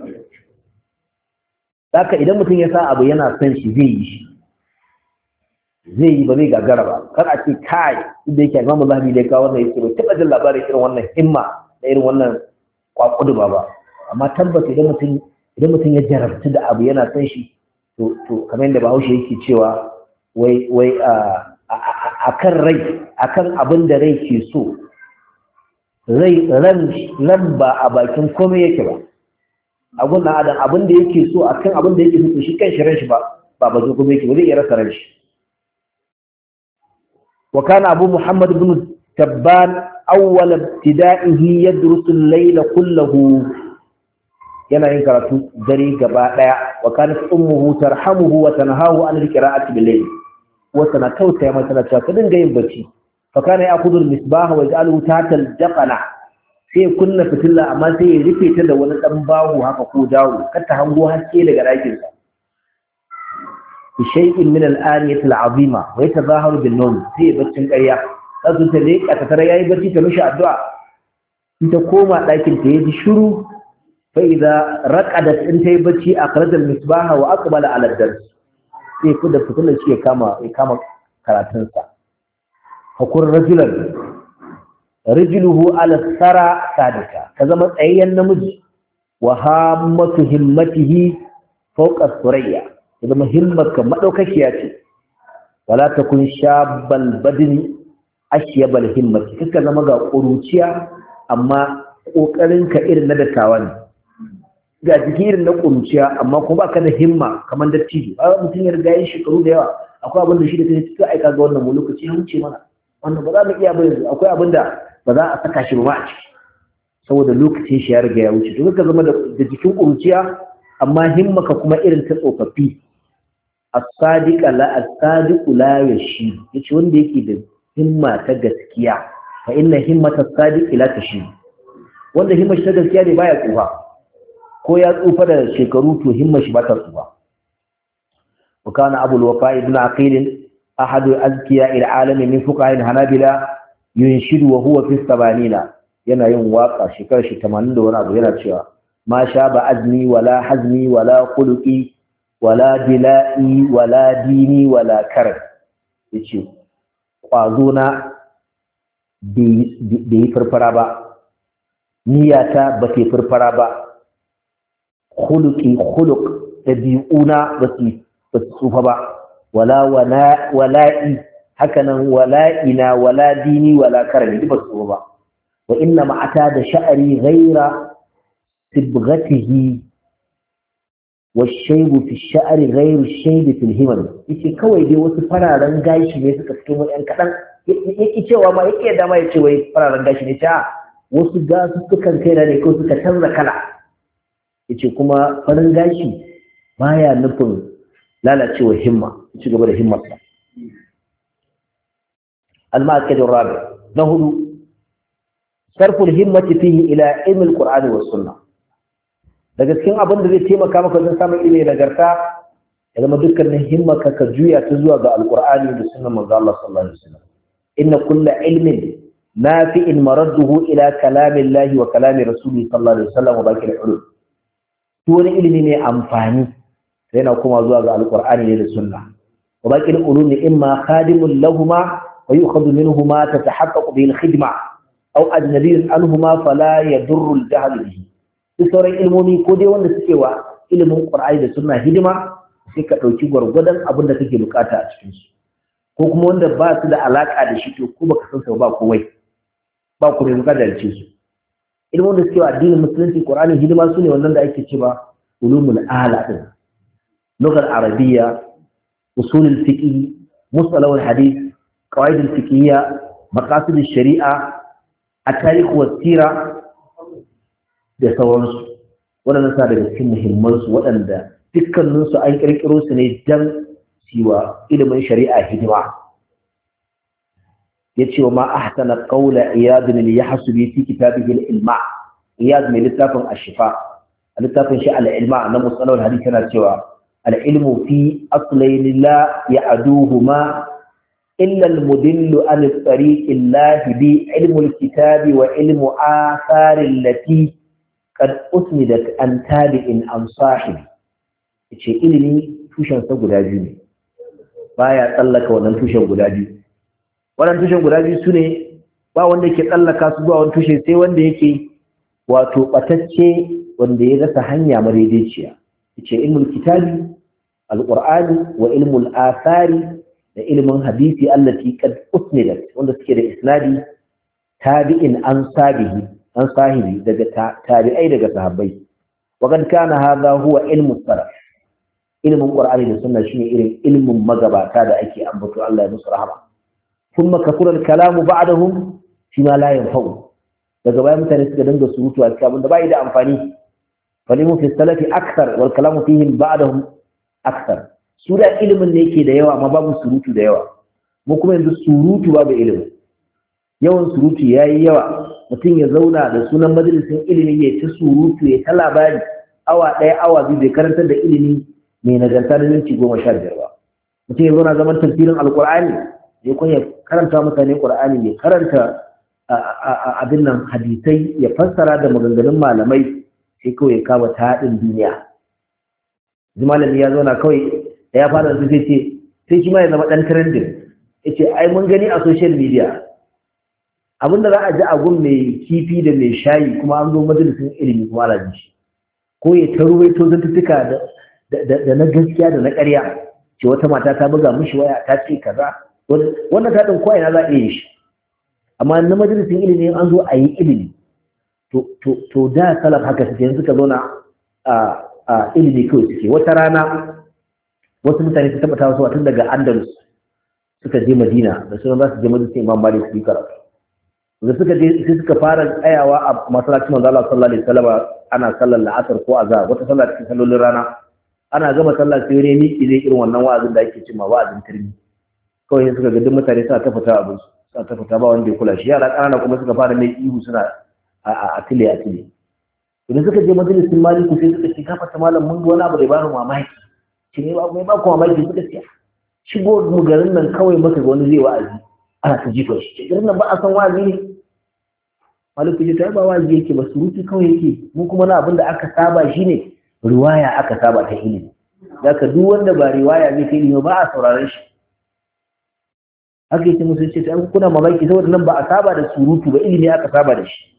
haka idan mutum ya sa abu yana son shi zai yi shi, zai yi ba zai gagara ba. kar a ce kai inda yake Imam Zahabi da ya kawo wannan yake ba taba jin labarin irin wannan himma da irin wannan kwakudu ba. amma tabbata idan mutum ya jarabtu da abu yana son shi to kamar yadda Bahaushe yake cewa wai akan rai, akan abin da rai ke so, ran ba a bakin komai yake ba. abun na adam abin da yake so akan abin da yake so shi kan shirin shi ba bazo kuma yake ba zai iya rasa ran shi. wa kana Abu Muhammad ibn Tabban awwal ibtida'ihi yadrusu al-layla kullahu, yana yin karatu dare gaba daya. wa kanat ummuhu tarhamuhu wa tanhahu an al-qira'ati bil-layl, wa tana tausaya masa tana cewa ka dinga yin bacci. fa kana ya'khudhu al-misbah wa yaj'aluhu tahta al-jaqala, sai kunna fitilla amma sai ya rufe ta da wani dan bahu haka ko dawo kar ta hango haske daga ɗakin sa. bi shay'in min al-aniyati al-azima wa yatazaharu bin-nawm, sai baccin ƙarya sai ta leka ta tare yayi bacci ta mishi addu'a. in ta koma ɗakin ta yaji shiru fa idza raqadat, in ta yi bacci akhraja al-misbaha wa aqbala ala ad-dars, sai ku da fitillar shi ya kama karatun sa. fa kun rajulan rijluhu ala sara sadika, ka zama tsayayyen namiji. wa hammatu himmatihi fawqa surayya, ka zama himmarka madaukakiya ce. wala takun shabbal badni ashyabal himmati, kika zama ga kuruciya amma kokarinka irin na dattawa ne. ga jiki irin na kuruciya amma kuma baka da himma kamar dattijo. mutum ya riga yin shekaru da yawa akwai abin da shi da kai suka aika ga wannan mu lokaci ya wuce mana wannan ba za mu iya ba yanzu akwai abin da ba za a saka shi ba a ciki saboda lokacin shi ya riga ya wuce to ka zama da jikin kuruciya amma himmaka kuma irin ta tsofaffi as-sadiqa la as-sadiqu la yashi yace wanda yake da himma ta gaskiya fa inna himmata as-sadiqi la tashi wanda himma shi ta gaskiya ne baya tsufa ko ya tsufa da shekaru to himma shi ba ta tsufa wa kana abul wafa ibn aqil ahadu azkiya al-alam min fuqaha al-hanabila yunshidu wa huwa fi sabanina yana yin waka shekarar shi 80 da wani abu yana cewa ma sha ba azni wala hazmi wala khuluqi wala dila'i wala dini wala karam yace kwazo na bai farfara ba niyata ba ta farfara ba khuluq dabi'una ba su tsufa ba wala'i hakanan wala'ina wala dini wala karam duk ba su tsufa ba wa inna ma'ata da sha'ari ghaira sibghatihi والشيب في الشعر غير الشيب في الهمم yace kawai dai wasu fararen gashi ne suka fito mu ɗan kadan yake cewa ma yake da ma yace wai fararen gashi ne ta wasu gasu sukan kai ne ko suka canza kala yace kuma farin gashi baya nufin lalacewa himma ci gaba da himmarsa al-ma'aqid ar-rabi nahudu sarfu al-himmati fihi ila ilm al-qur'ani was sunnah daga cikin abin da zai taimaka maka wajen samun ilimi nagarta ya zama dukkanin himmaka ka juya ta zuwa ga alqur'ani da sunnar manzo Allah sallallahu alaihi wasallam inna kulla ilmin nafi'in maradduhu ila kalamillahi wa kalami rasuli sallallahu alaihi wasallam wa baqi al-ulum to wani ilimi ne amfani sai yana kuma zuwa ga alqur'ani ne da sunna wa baqi al-ulum imma khadimun lahumu wa yu'khadhu minhuma tatahaqqaqu bihi al-khidma aw ajnabiyyun anhuma fala yadurru al-jahl bihi duk sauran ilmomi ko dai wanda suke wa ilimin Qur'ani da sunna hidima sai ka dauki gwargwadon abin da kake bukata a cikin su ko kuma wanda ba su da alaka da shi to ko baka san sa ba komai ba komai bukata da su ilmomin da suke wa addinin musulunci Qur'ani hidima su ne wannan da ake cewa ulumul ala din lughal arabiyya usul al-fiqh mustalah al-hadith qawaid al-fiqhiyya maqasid al-shari'a at-tarikh wa sira da sauransu waɗanda sa daga cikin muhimmansu waɗanda dukkaninsu an ƙirƙiro su ne don siwa ilimin shari'a hidima ya ce wa ma ahsana qawla iyad bin al-yahsubi fi kitabihi al-ilma iyad mai littafin ash-shifa littafin shi al-ilma na musalal hadith yana cewa al-ilmu fi aslayn la ya'duhuma illa al-mudillu an tariq Allah bi ilmu al-kitabi wa ilmu athar allati kad usnidat an tabi'in an sahibi yace ilimi tushen sa guda biyu ne baya tsallaka wannan tushen guda biyu wannan tushen guda biyu sune ba wanda yake tsallaka su zuwa wani tushe sai wanda yake wato batacce wanda ya rasa hanya madaidaiciya yace ilmul kitabi alqur'ani wa ilmul athari da ilmin hadisi allati kad usnidat wanda suke da isnadi tabi'in an sahibi daga tabi'ai daga sahabbai وقد كان هذا هو علم السلف ilimin qur'ani da sunna shine irin ilimin magabata da ake ambato Allah ya musu rahama kuma kafura kalamu ba'dahum fima la yanfa'u daga bayan mutane suka dinga surutu a cikin abinda bai da amfani falimu fi salafi akthar wal kalamu fihim ba'dahum akthar su da ilimin ne yake da yawa amma babu surutu da yawa mu kuma yanzu surutu babu ilimi yawan surutu yayi yawa mutum ya zauna da sunan majalisin ilimi ya ta surutu ya ta labari awa ɗaya awa biyu bai karantar da ilimi mai nagarta da minti 15 ba mutum ya zauna zaman tafsirin alkur'ani ya kun ya karanta mutane qur'ani ne karanta abin nan hadisai ya fassara da maganganun malamai sai kawai ya kama taɗin duniya malami ya zauna kawai da ya fara da sai ce sai shi ma ya zama ɗan trending ya ce ai mun gani a social media abinda za a ji a gun mai kifi da mai shayi kuma an zo majalisin ilimi kuma ana ji shi ko ya ta ruwaito zantuttuka da na gaskiya da na ƙarya ce wata mata ta buga mishi waya ta ce kaza wannan ta ɗin kowa ina za a iya shi amma na majalisin ilimi an zo a yi ilimi to da salaf haka suke yanzu ka zauna a ilimi kawai suke wata rana wasu mutane su tabbata wasu tun daga Andalus suka je Madina da sunan za su je majalisar Imam Malik su yi karatu da suka je sai suka fara tsayawa a masallacin manzo Allah sallallahu alaihi wasallam ana sallar la'asar ko azhar wata sallar cikin sallolin rana ana gama sallar sai ne miki zai irin wannan wa'azin da ake cewa wa'azin turmi kawai suka ga duk mutane suna ta fita abin suna ta fita ba wanda ya kula shi yara ƙanana kuma suka fara mai ihu suna a tile idan suka je majalisin maliku sai suka ce kafa malam mun ga wani abu da ba mu mamaki shi ne ba mai ba ku mamaki suka ce shigo mu garin nan kawai maka ga wani zai wa'azi ana ta jifa shi garin nan ba a san wa'azi ne maliku ji ta ba wa'azi yake ba surutu kawai yake mu kuma na abin da aka saba shine riwaya aka saba ta ilimi zaka duk wanda ba riwaya ne ta ilimi ba a sauraron shi haka yake musu ce ta kuna mamaki saboda nan ba a saba da surutu ba ilimi aka saba da shi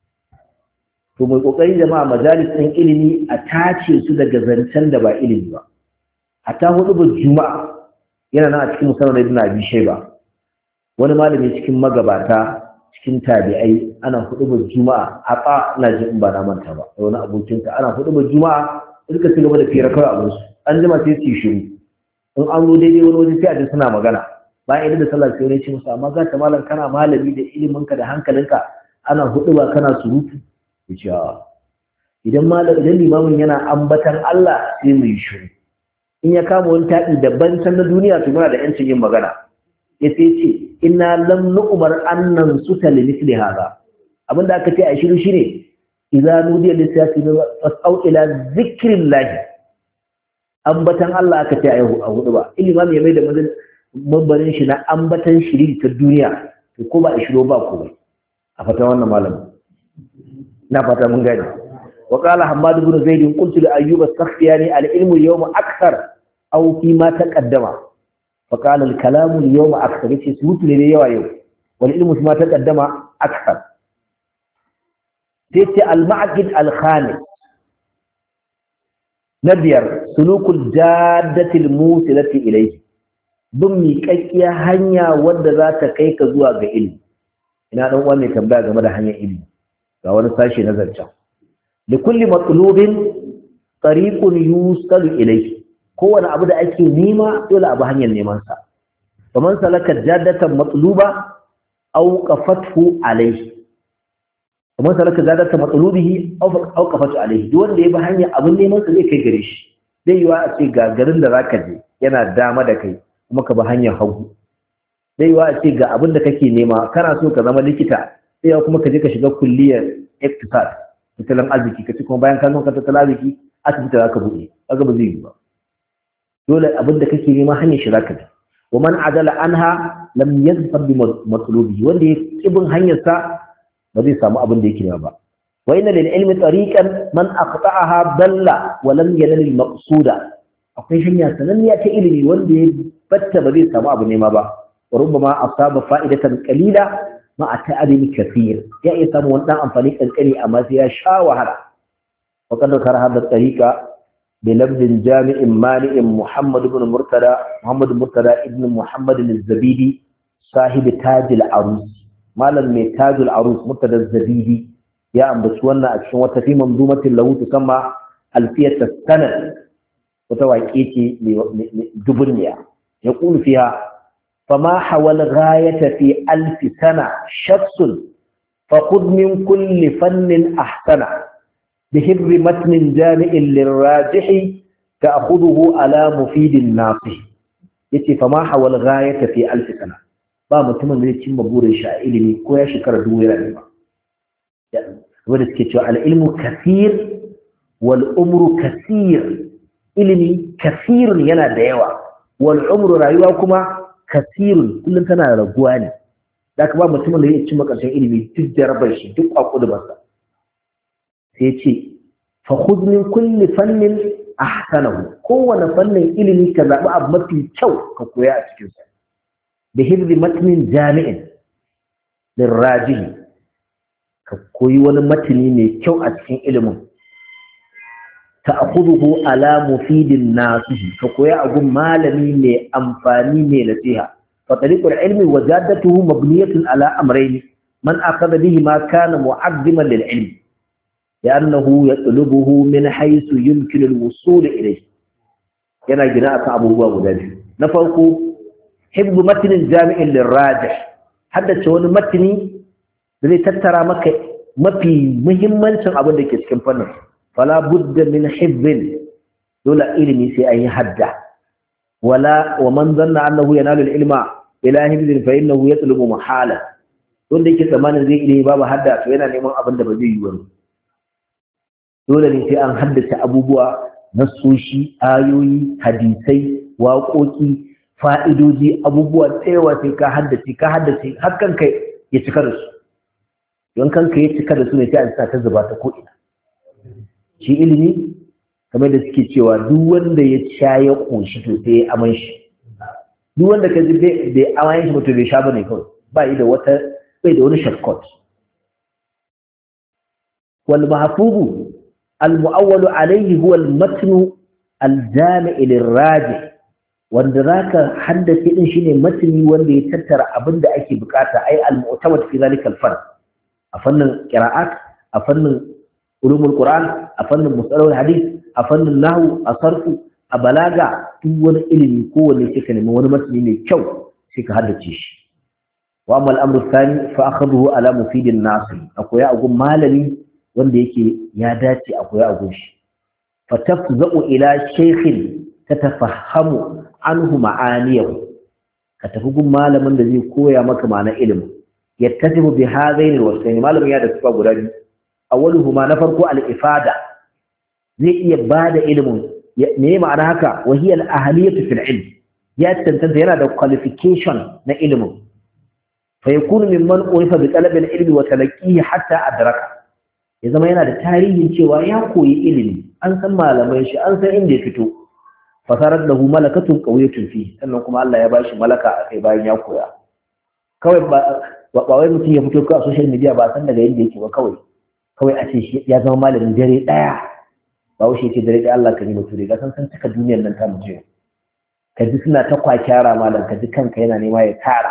to mai kokari jama'a majalis ɗin ilimi a tace su daga zancen da ba ilimi ba hatta hudu juma'a yana nan a cikin musamman ibn abi shayba wani malami cikin magabata cikin tabi'ai ana hudu juma'a haƙa ina jin in ba na manta ba wani abokinka ana hudu juma'a suka ci gaba da fira kawai abin su an jima sai su shiru in an zo daidai wani waje sai a ji suna magana bayan idan da sallah sai wani ce musu amma ga ta malam kana malami da iliminka da hankalinka ana hudu ba kana surutu yace idan limamin yana ambatan Allah sai mu yi shiru in ya kama wani taɗi daban can na duniya to muna da yancin yin magana ya sai ce inna lam nu'mar annan suta li mithli hadha abinda aka ce a shiru shine idza nudiya lisiyasi fasau ila zikrillah ambatan Allah aka ce a hudu ba ilimin ya mai da mambarin shi na ambatan shiri ta duniya to ko ba a shiro ba ko a fata wannan malamin na fata mun gani wa qala hammad ibn zaid qultu li ayyub as-sakhtiyani al-ilmu al-yawma akthar aw fi ma taqaddama fa qala al-kalamu al-yawma akthar yace surutu ne yawa yau wal ilmu fi ma taqaddama akthar yace al-ma'qid al-khamis nabiyar sulukul jaddati al-musilati ilayhi bin miƙaƙƙiya hanya wadda za ta kai ka zuwa ga ilimi ina dan uwa mai tambaya game da hanyar ilimi ga wani sashi na zancen da kulli matsalobin tariqun yusalu ilayhi kowane abu da ake nema dole abu hanyar neman sa faman salaka jaddatan matluba aw qafathu alayhi faman salaka jaddatan matlubihi aw qafathu alayhi duk wanda ya bi hanyar abin neman sa zai kai gare shi zai yiwa a ce ga garin da zaka je yana dama da kai kuma ka bi hanyar hagu zai yiwa a ce ga abin da kake nema kana so ka zama likita sai kuma ka je ka shiga kulliyar iktisad tattalin arziki kace kuma bayan ka zo ka tattalin arziki asibiti zaka bude kaga ba zai yi ba dole abin da kake nema hanyar shi zaka bi wa man adala anha lam yazfar bi matlubi wanda ya kibin hanyar sa ba zai samu abin da yake nema ba wa inna lil ilmi tariqan man aqta'aha dalla wa lam yanal al maqsuda akwai hanya sananniya ta ilimi wanda ya batta ba zai samu abu nema ba wa rubbama asaba fa'idatan qalila ma a ta'adin kafir ya iya samu wani dan amfani kankani amma sai ya sha wahala wa kad kar hada tariqa bi labdin jami'in mani'in Muhammad ibn Murtada ibn Muhammad al-Zabidi sahibi Taj al-Arus malam mai Taj al-Arus Murtada al-Zabidi ya ambaci wannan a cikin wata fi manzumatin lahu tusamma alfiyat as-sanad wata waƙe ce dubunniya ya qulu fiha فما حول الغاية في 1000 سنة شخص فخذ من كل فن أحسن بحبر متن جامع للراجح تأخذه على مفيد الناصح yace fama hawal ghayata fi 1000 sana ba mutumin da zai cimma burin shi a ilimi ko ya shekara dubu yana ne ba wanda suke cewa al-ilmu kathir wal umru kathir ilimi kathirun yana da yawa wal umru rayuwa kuma kasirun kullum tana raguwa ne da ka ba mutumin da ya ci makarshen ilimi duk jarabar shi duk kwakudubarsa sai ce fa khudh min kulli fannin ahsanahu kowane fannin ilimi ka zaɓi abu mafi kyau ka koya a cikin sa da hibzi matnin jami'in lirrajihi ka koyi wani matni mai kyau a cikin ilimin ta'khudhuhu ala mufidin nasihi ka koya abun malami mai amfani mai nasiha fa tariqul ilmi wa jaddatuhu mabniyatun ala amrayn man akhadha bihi ma kana mu'azziman lil ilm لأنه يطلبه من حيث يمكن الوصول إليه yana gina akan abubuwa guda biyu. Na farko hibbu matnin jami'in lirrajih, haddace wani matni da zai tattara maka mafi muhimmancin abin da ke cikin fannin. Fala budda min hibbin, dole ilimi sai an yi hadda. Wala wa man zanna annahu yanalu al-ilma ila hibbin fa innahu yatlubu mahala. Wanda yake tsammanin zai ilimi babu hadda to yana neman abin da ba zai yi ba. Dole ne sai an haddace abubuwa, nasoshi, ayoyi, hadisai, waƙoƙi, fa'idoji, abubuwa tsayawa sai ka haddace har kanka ya cika da su. Don kanka ya cika da su ne sai an sa ta zuba ta ko'ina. Shi ilimi kamar da suke cewa duk wanda ya sha ya ƙoshi to sai ya aman shi. Duk wanda ka ji bai aman shi mutum bai sha ba ne kawai, bai da wani shortcut. Wal mahfuzu al-mu'awwalu alayhi huwa al-matn al-jami' lirrajih, wanda zaka haddace din shine matni wanda ya tattara abinda ake bukata, ai al-mu'tamad fi zalika al-fan, a fannin qira'at, a fannin ulumul qur'an, a fannin musalahul hadith, a fannin nahwu, a sarfu, a balaga, duk wani ilimi ko wanne sai ka nemi wani matni mai kyau sai ka haddace shi. Wa amma al-amru thani fa akhadhuhu ala mufidin nasi, akwai agun malami wanda yake ya dace akwai agun shi. Fa tafza'u ila shaykhin tatafahhamu anhu ma'aniyahu, ka tafi gun malamin da zai koya maka ma'anar ilimin. Yattasifu bi hadaini alwasfaini, malamin ya da sifa guda biyu. Awwaluhuma, na farko al-ifada, zai iya bada ilimin. Me ma'ana haka? Wa hiya al-ahliyatu fil ilm, ya tantance yana da qualification na ilimin. Fa yakunu mimman urifa bi talab al-ilmi wa talaqqihi hatta adraka, ya zama yana da tarihin cewa ya koyi ilimi, an san malamai shi, an san inda ya fito. Fasarar lahu malakatun qawiyatun fi, sannan kuma Allah ya bashi malaka akai bayan ya koya. Kawai ba wai mutum ya fito ka a social media ba san daga yadda yake ba, kawai a ce shi ya zama malamin dare daya. Ba wuce ce dare daya Allah ka yi mutu ga san cika duniyar nan ta mutu. Ka ji suna ta kwakyara malam, ka ji kanka yana nema ya tara.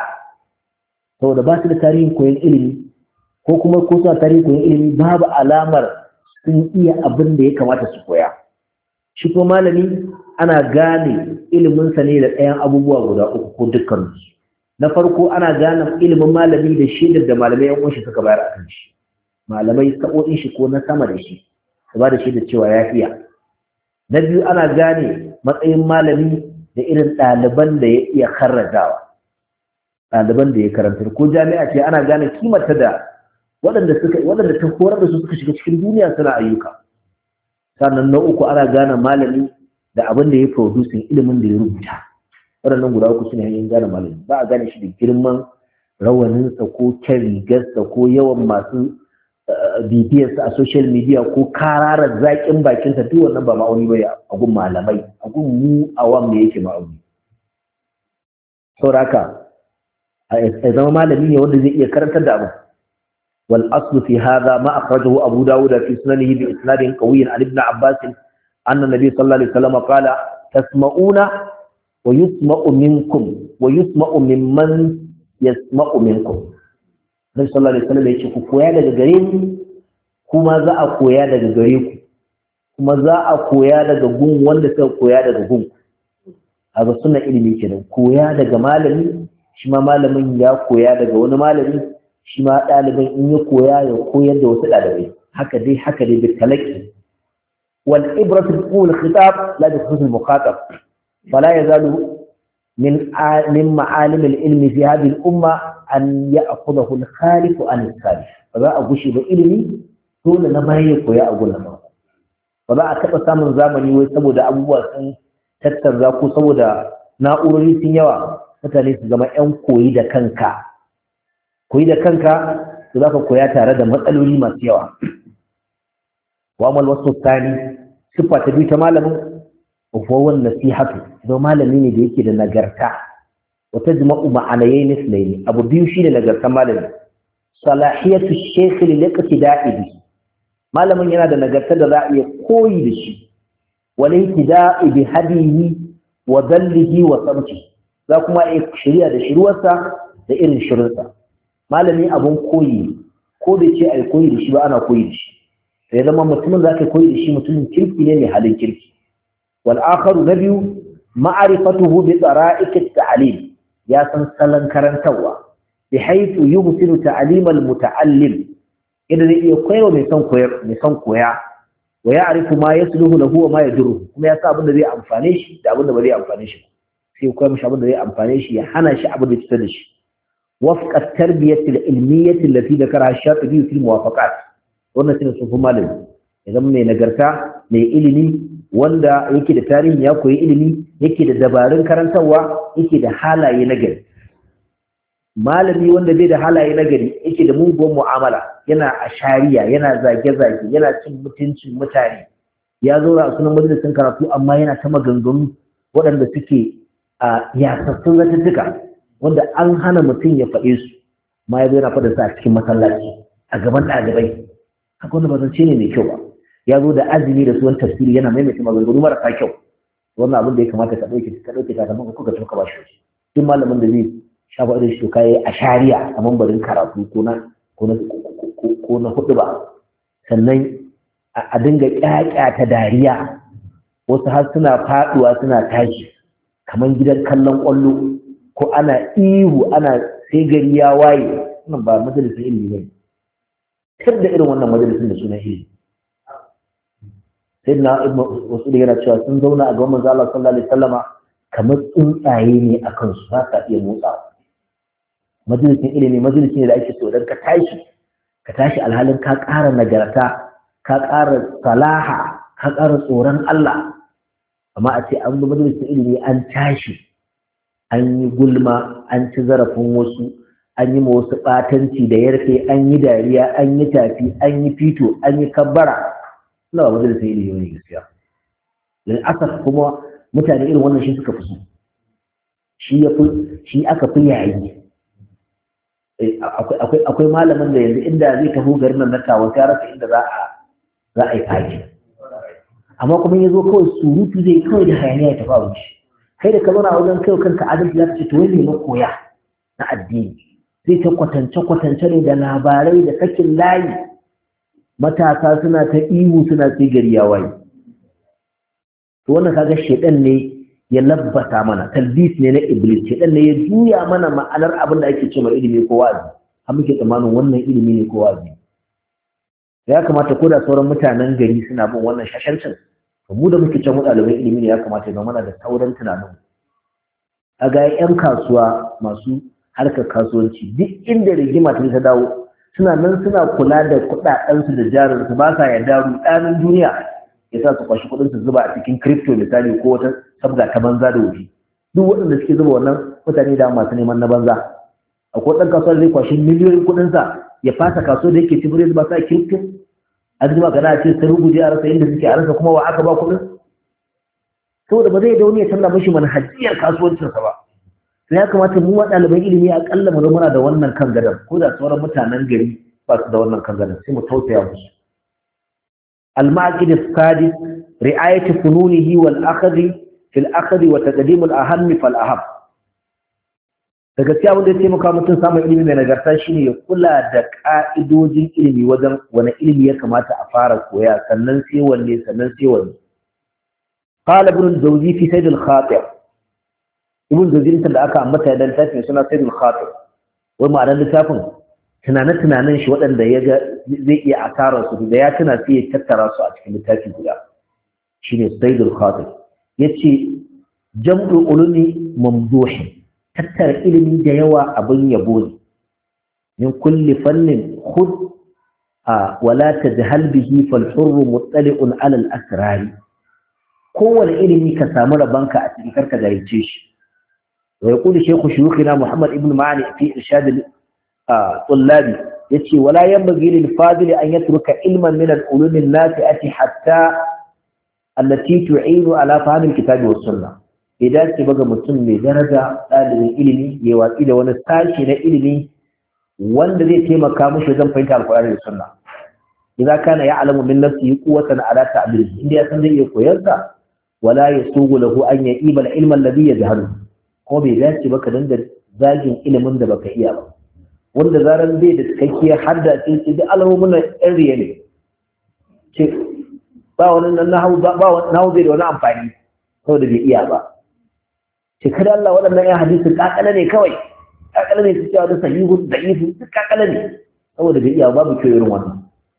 Saboda ba su da tarihin koyon ilimi, ko kuma ko suna tarihin koyon ilimi babu alamar sun iya abin da ya kamata su koya. Shi ko malami ana gane iliminsa ne da ɗayan abubuwa guda uku ko dukkansu. Na farko ana gane ilimin malami da shaidar da malamai yan uwanshi suka bayar a kan shi. Malamai sa'o'in shi ko na sama da shi su ba da shaidar cewa ya iya. Na biyu ana gane matsayin malami da irin ɗaliban da ya iya karratawa, ɗaliban da ya karantar. Ko jami'a ce ana gane kimarta da waɗanda ta horar da su suka shiga cikin duniya suna ayyuka. Sannan na uku ana gane malami da abin da ya producing ilimin da ya rubuta. Waɗannan guda uku suna yin gane malami. Ba a gane shi da girman rawaninsa ko kyan rigarsa ko yawan masu bibiyarsa a social media ko kararar zaƙin bakinsa, duk wannan ba ma'auni ba a gun malamai, a gun mu awam ne yake ma'auni. Saboda haka a zama malami ne wanda zai iya karantar da abu. Wal aslu fi hadha ma akhrajahu Abu Dawud fi sunanihi bi isnadin qawiyyin an Ibn Abbas anna Nabiy sallallahu alaihi wasallam qala tasma'una wa yusma'u minkum wa yusma'u mimman yasma'u minkum. Nabi sallallahu alaihi wasallam yace ku koya daga gare ni, kuma za a koya daga gare ku, kuma za a koya daga gun wanda suka koya daga gun. Haka sunna ilimi kenan, koya daga malami, shi ma malamin ya koya daga wani malami, shi ma ɗalibin in ya koya ya koyar da wasu ɗalibai. Haka dai bi talaqi. Wal ibratu bil khitab la bi khusus al muqatab. Fala yazalu min ma'alim al ilmi fi hadhihi al umma an ya'khudhahu al khalif an al salif. Ba za a gushi ba ilimi dole na bayan ya koya a gurin nan. Ba za a taɓa samun zamani wai saboda abubuwa sun tattarza ko saboda na'urori sun yawa mutane su zama 'yan koyi da kanka. Koyi da kanka su za ka koya tare da matsaloli masu yawa. Wamal wasu tsani siffa ta biyu ta malamin ufuwan nasihatu, don malami ne da yake da nagarta. Wata jima'u ma'anayi mislaini, abu biyu shi ne nagartar malami. Salahiyatu shekhi liqtida'i bihi, malamin yana da nagartar da za a iya koyi da shi. Wal ihtida'i bi hadihi wa dallihi wa samti, za kuma iya shirya da shiruwarsa da irin shirinsa. Malami abun koyi, ko bai ce ai koyi da shi ba ana koyi da shi. Sai zama mutumin da aka koyi da shi mutumin kirki ne mai halin kirki. wal akharu na biyu ma'rifatuhu bi tsara'ik at-ta'lim ya san salon karantawa bi haythu yuhsinu ta'lim al-muta'allim idan zai iya koyarwa mai son koya wa ya'rifu ma yasluhu lahu wa ma yadurru kuma ya san abin da zai amfane shi da abin da ba zai amfane shi sai koyar mishi abin da zai amfane shi ya hana shi abin da ya da shi wafqa at-tarbiyati al-ilmiyyati allati dhakaraha ash-Shatibi fi al-muwafaqat wannan shine sun fi malami idan mai nagarta mai ilimi wanda yake da tarihin ya koyi ilimi yake da dabarun karantarwa yake da halaye nagari malami wanda bai da halaye nagari yake da mugun mu'amala yana ashariya yana zage-zage yana cin mutuncin mutane ya zo a sunan majalisin karatu amma yana ta maganganu waɗanda suke a yasassun zatuttuka wanda an hana mutum ya faɗe su ma ya zo yana faɗa sa a cikin masallaci a gaban ɗalibai haka wanda ba zance ne mai kyau ba ya zo da azumi da suwan tafsiri yana maimaita maganganu marasa kyau wannan abin da ya kamata ka ɗauke ta kamar kuka tuka ba shi duk malamin da zai shafa irin shi kai a shari'a a mambarin karatu ko na hudu ba sannan a dinga ta dariya wasu har suna faduwa suna tashi kamar gidan kallon kwallo ko ana ihu ana sai gari ya waye wannan ba majalisar ilimi ne kar da irin wannan majalisar da sunan ilimi sai na wasu da yana cewa sun zauna a gaban manzo Allah sallallahu alaihi wasallama kamar tsuntsaye ne akan su ba sa iya motsawa majalisin ilimi majalisi ne da ake so dan ka tashi alhalin ka ƙara nagarta ka ƙara salaha ka ƙara tsoron Allah amma a ce an bi majalisin ilimi an tashi an yi gulma an ci zarafin wasu an yi ma wasu ɓatanci da yarfe an yi dariya an yi tafi an yi fito an yi kabbara suna ba majalisin ilimi ne gaskiya lil'asaf kuma mutane irin wannan shi suka fi so shi aka fi yayi akwai malamin da yanzu inda zai taho garin nan na tawa sai rasa inda za a yi faji amma kuma ya zo kawai surutu zai kawai da hayaniya ya tafi abin shi kai da ka zauna a wajen kai kanka adalci za ka ce to wani ne koya na addini zai ta kwatance ne da labarai da sakin layi matasa suna ta ihu suna sai gari ya waye to wannan kaga shedan ne ya labbata mana talbis ne na iblis shedan ne ya juya mana ma'anar abin da ake cewa ilimi ko wazi har muke tsammanin wannan ilimi ne ko wazi ya kamata ko da sauran mutanen gari suna bin wannan shashancin to mu da muke can ɗaliban ilimi ne ya kamata ya mana da sauran tunanin a ga 'yan kasuwa masu harkar kasuwanci duk inda rigima ta dawo suna nan suna kula da kuɗaɗensu da jarinsu ba sa yarda rudanin duniya ya sa su kwashi kuɗin su zuba a cikin crypto misali ko wata sabga ta banza da wuce duk waɗanda suke zuba wannan mutane da masu neman na banza akwai ɗan kasuwar zai kwashi miliyoyin kuɗinsa ya fasa kasuwa da yake cibirin ba sa crypto a zuma gana a ce sun ruguje a rasa inda suke a rasa kuma wa aka ba kuɗin saboda ba zai da wani ya canza mashi manhajiyar kasuwancinsa ba sai ya kamata mu wa ɗaliban ilimi aƙalla mu muna da wannan kan gadon ko da sauran mutanen gari ba su da wannan kan gadon sai mu tausaya musu المعقد السادس رعاية فنونه والأخذ في الأخذ وتقديم الأهم فالأهم da gaskiya abin da ya taimaka mutum samun ilimi mai nagarta shine ya kula da ka'idojin ilimi wajen wani ilimi ya kamata a fara koya sannan sai wanne qala ibn al-Jawzi fi sayd al-khatir ibn Jawzi da aka ambata da littafin suna sayd al-khatir wai ma'anar littafin tunanen shi waɗanda ya ga zai iya asara su da ya tuna sai ya tattara su a cikin littafi guda shine sayd al-khatir yace jam'u ulumi mamduhin tattara ilimi da yawa abin yabo ne min kulli fannin khud wala tajhal bihi fal hurr muttali'un ala al asrar kowane ilimi ka samu rabanka a cikin karka garice shi wa yaqulu shaykhu shuyukhina muhammad ibn ma'ani fi irshad al tullabi yace wala yanbaghi lil fadil an yatruka ilman min al ulum al nafi'ati hatta allati tu'inu ala fahm al kitab was sunnah idan ce baga mutum mai daraja ɗalibin ilimi ya watsi da wani sashi na ilimi wanda zai taimaka mishi wajen fahimta alƙur'ani da sunna idan kana ya alamu min nafsihi quwwatan ala ta'bir inda ya san zai iya koyar sa wala yasugu lahu an ya'iba al-ilma alladhi yajhalu ko bai dace ba ka dinga zagin ilimin da baka iya ba wanda zaran bai da cikakkiyar hadda ce duk alamomin nan ɗan riya ne ce ba wani nahawu ba nahawu bai da wani amfani saboda bai iya ba ce kada Allah waɗannan ya hadisin kakala ne kawai kakala ne su cewa da sahihun da'ifun duk kakala ne saboda bai iya babu kyau irin wannan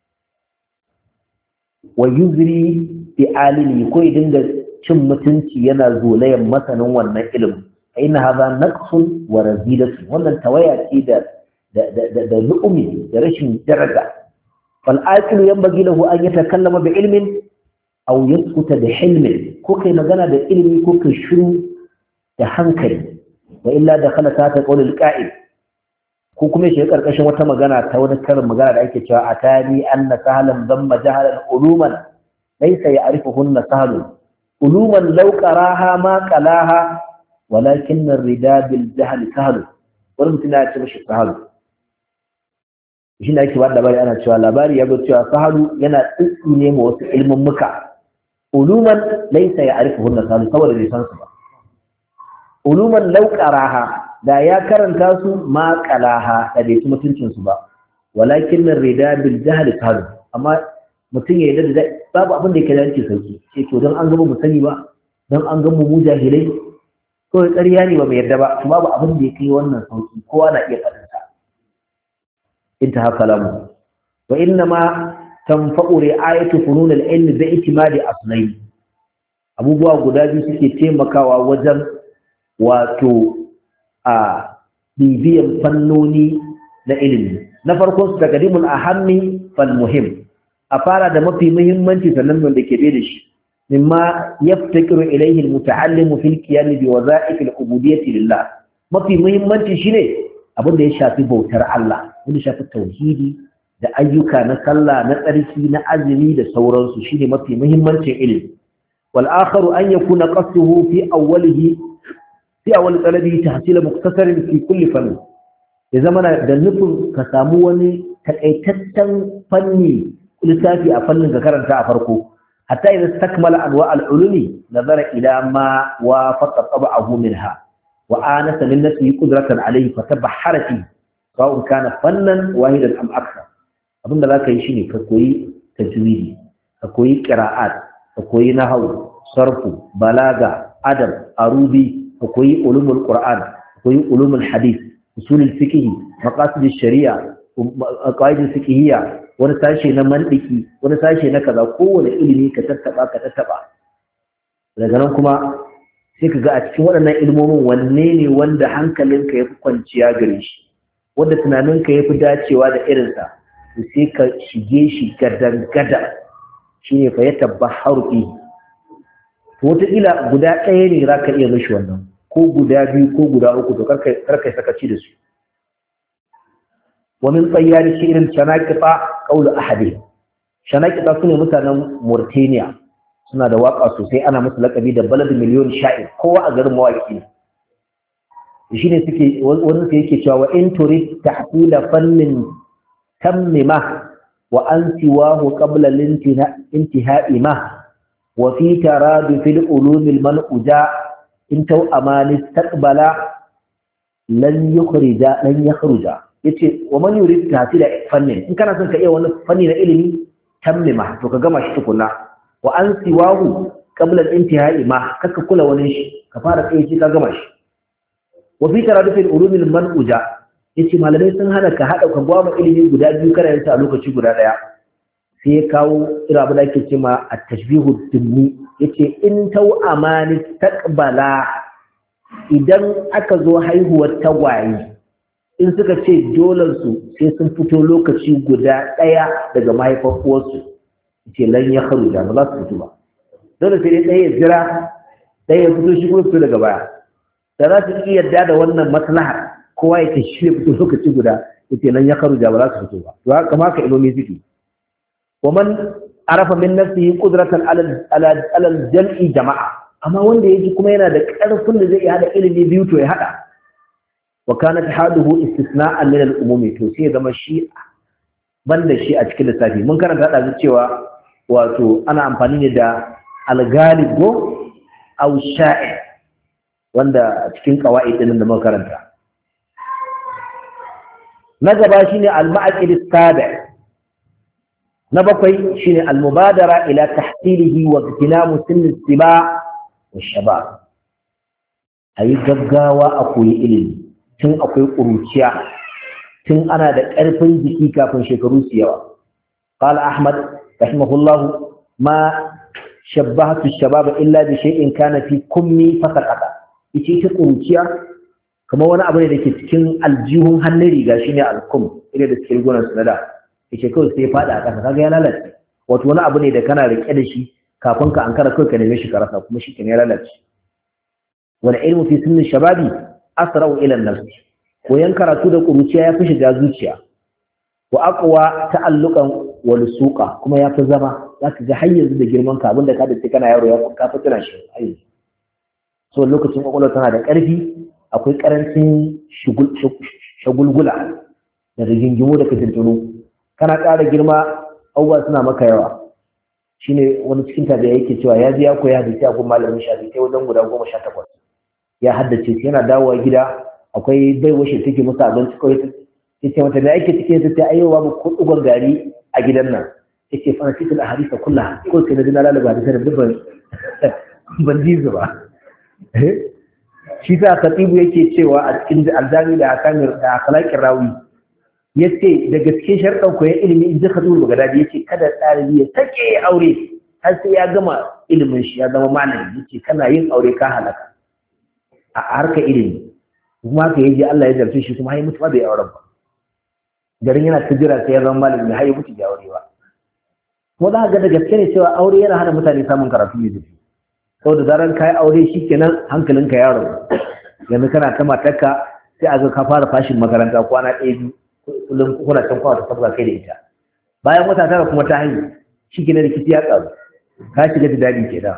wa yuzri bi alimi ko idan da cin mutunci yana zolayan masanin wannan ilimin fa inna hadha naqsun wa razilatu wannan tawaya ce da lu'umi da rashin daraja fal aqilu yanbaghi lahu an yatakallama bi ilmin aw yaskuta bi hilmin ko kai magana da ilimi ko kai shiru da hankali wa illa dakhala ta qawlul qa'id ko kuma shi karkashin wata magana ta wani karin magana da ake cewa atani anna sahlan damma jahalan uluman laysa ya'rifuhunna sahlun uluman law qaraha ma qalaha walakin ar-rida bil jahl sahl wani mutum ya ce mishi sahl shi ne ake ba labari ana cewa labari ya ga cewa sahlu yana tsitsi ne ma wasu ilmin muka uluman laysa ya'rifuhunna sahl saboda bai san su ba uluman law qaraha da ya karanta su ma qalaha da bai ci mutuncin su ba walakin ar-rida bil jahl sahl amma mutum ya yarda da babu abin da yake da yake sauki sai to dan an gaba mu sani ba dan an gaba mu jahilai ko ƙarya ne ba mai yarda ba to babu abin da yake wannan sauki kowa na iya faɗin sa intaha kalamu wa inna ma tanfa'u ri'ayatu funun al-ilm bi itimadi aslayn abubuwa guda biyu suke taimakawa wajen wato a bibiyan fannoni na ilimi na farko su taqdimul ahammi fal muhim a fara da mafi muhimmanci sannan wanda ke bai da shi mimma yaftakiru ilayhi almuta'allim fi alqiyam bi wadha'if al-ubudiyyah lillah mafi muhimmanci shine abin da ya shafi bautar Allah wanda ya shafi tauhidi da ayyuka na sallah na tsarki na azumi da sauransu shine mafi muhimmancin ilimi wal akharu an yakuna qasduhu fi awwalihi fi awwal talabi tahsil muktasarin fi kulli fann ya zama da nufin ka samu wani takaitaccen fanni lissafi a fannin ka karanta a farko hatta idan takmala anwa al-ulumi nazara ila ma wafaqa tab'ahu minha wa anasa min nafsihi qudratan alayhi fatabahhara fi sawa'un kana fannan wahidan am akthar abinda zaka yi shine ka koyi tajwidi ka koyi qira'at ka koyi nahwu sarfu balaga adab arubi ka koyi ulumul qur'an ka koyi ulumul hadith usulul fiqh maqasid ash-shari'a qawaid al-fiqhiyya wani sashe na mandiki wani sashe na kaza kowane ilimi ka tattaba daga nan kuma sai ka ga a cikin waɗannan ilmomin wanne ne wanda hankalinka ya fi kwanciya gare shi wanda tunaninka ya fi dacewa da irinsa to sai ka shige shi gadan-gada shi ne fa ya tabba harufi to wataƙila guda ɗaya ne za ka iya mashi wannan ko guda biyu ko guda uku to karka sakaci da su ومن طيار شعر الشناقطة قول أحدهم شناقطة سنة مثلا موريتانيا suna da waka sosai ana musu lakabi da balad miliyon sha'ir kowa a garin mawaki shine suke wani sai yake cewa wa in turid tahsila fannin tammima wa an siwahu qabla intihai ma wa fi taradu fil ulum al man'uja in taw amani taqbala lan yakhruja yace wa man yurid tahsila fannin in kana son ka iya wani fanni na ilimi tammima to ka gama shi tukuna wa an siwahu qabla al-intihai ma kaka kula wani shi ka fara kai shi ka gama shi wa fi taraduf al-ulum al-man'uja yace malamai sun hana ka hada ka gwama ilimi guda biyu kana yin a lokaci guda daya sai ya kawo ira abu da ake cewa at-tashbihu ad-dimmi yace in taw amani taqbala idan aka zo haihuwar tagwaye in suka ce dolansu sai sun fito lokaci guda ɗaya daga mahaifar uwarsu ce lan ya haru da ba za su fito ba dole sai dai ɗaya ya jira ɗaya ya fito shi kuma fito daga baya da za su iya yarda da wannan maslahar kowa ya ce shi ya fito lokaci guda ya ce lan ya haru da ba za su fito ba to haka ma ka ilimi suke wa man arafa min nafsihi qudratan ala jam'i jama'a amma wanda yaji kuma yana da ƙarfin da zai iya hada ilimi biyu to ya hada wa kanat haduhu istisna'an min al-umumi to sai zama shi banda shi a cikin lissafi mun karanta da cewa wato ana amfani ne da al-ghalib go aw sha'i wanda cikin qawaid din da muka karanta na gaba shine al-ma'aqid as-sabi' na bakwai shine al-mubadara ila tahsilihi wa iktinamu sin al-istiba' والشباب ayi gaggawa a koyi ilimi tun akwai ƙuruciya tun ana da ƙarfin jiki kafin shekaru su yawa qala ahmad rahimahullah ma shabbahtu shababa illa bi shay'in kana fi kummi fasaqata yace ta ƙuruciya kamar wani abu ne da ke cikin aljihun hannun riga shine alkum ina da cikin gonan sanada yace kawai sai ya fada a ƙasa kaga ya lalace wato wani abu ne da kana rike da shi kafin ka ankara kai ka neme shi ka rasa kuma shi ya lalace wal ilmu fi sunni shababi asra'u ila an-nafs koyan karatu da kuruciya ya fi shiga zuciya wa aqwa ta'alluqan wal suqa kuma ya fi zama zaka ga har yanzu da girman ka abinda ka dace kana yaro ya ka fi tana shi ai so lokacin kwakwalwa tana da ƙarfi akwai karancin shagulgula da rigingimu da fitintunu kana ƙara girma abubuwa suna maka yawa shine wani cikin tabi'a yake cewa ya ji ya koya hadisi a gun malamin shafi sai wajen guda 18 ya haddace shi yana dawowa gida akwai baiwa shi take masa abinci kawai yace mata da yake cike ta ayyo babu ko dugon gari a gidan nan yace fa cikin hadisi kullaha ko sai da dina lalaba da dubban ban dizu ba shi ta khatibu yake cewa a cikin aljami da akamir da akhlaqir rawi yace da gaske sharɗan koyon ilimi in ji khatibu bagdadi yace kada ɗalibi ya sake aure har sai ya gama ilimin shi ya zama malami yace kana yin aure ka halaka a harka ilimi kuma ka yaji Allah ya jarfe shi kuma har mutu ba bai auren ba garin yana tijira sai ya zama malami har ya mutu bai aure ba ko da ga da gaske ne cewa aure yana hana mutane samun karatu mai zurfi saboda zaran kai aure shikenan hankalinka ya rabu yanzu kana ta matarka sai a ga ka fara fashin makaranta kwana ɗaya biyu kullum kuna can kwana ta sabga kai da ita bayan wata tara kuma ta haihu shikenan rikici ya karu ka shiga da dadi kenan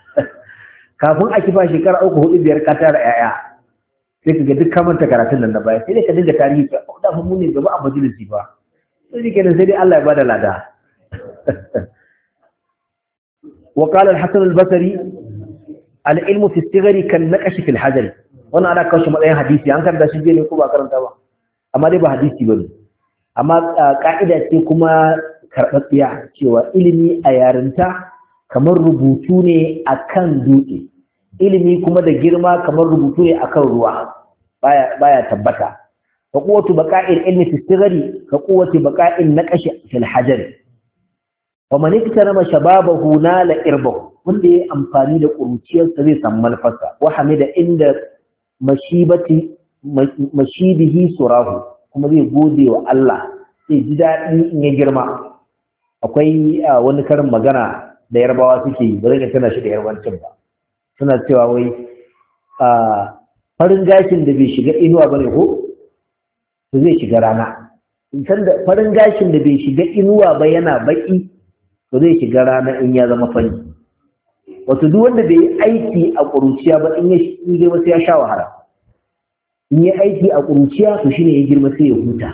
kafin a kifa shekara 3 4 5 ka tara yaya sai ka ga duk kamar ta karatun nan na baya sai dai ka dinga tarihi ka da fa mun ne gaba a majalisi ba sai kenan sai dai Allah ya bada lada wa qala al-hasan al-basri al-ilmu fi as-sighri kan naqash fi al-hajar wannan ana kawo shi matsayin hadisi an karanta shi ne ko ba karanta ba amma dai ba hadisi bane amma ka'ida ce kuma karɓaɓɓiya cewa ilimi a yarinta kamar rubutu ne akan dutse ilimi kuma da girma kamar rubutu ne akan ruwa baya tabbata fa quwwatu baqa'il ilmi fi sigari ka quwwati baqa'in naqash fil hajar wa man iktarama shababahu nala irbahu wanda yayi amfani da kuruciyarsa zai samu malfarsa wa hamida inda mashibihi surahu kuma zai gode wa Allah zai ji daɗi in ya girma akwai wani karin magana da yarbawa suke yi ba zai tana shi da yarbancin ba suna cewa wai farin gashin da bai shiga inuwa bane ko to zai shiga rana san da farin gashin da bai shiga inuwa ba yana baki to zai shiga rana in ya zama fari wato duk wanda bai yi aiki a ƙuruciya ba in ya girma sai ya sha wahala in yi aiki a ƙuruciya to shine ya girma sai ya huta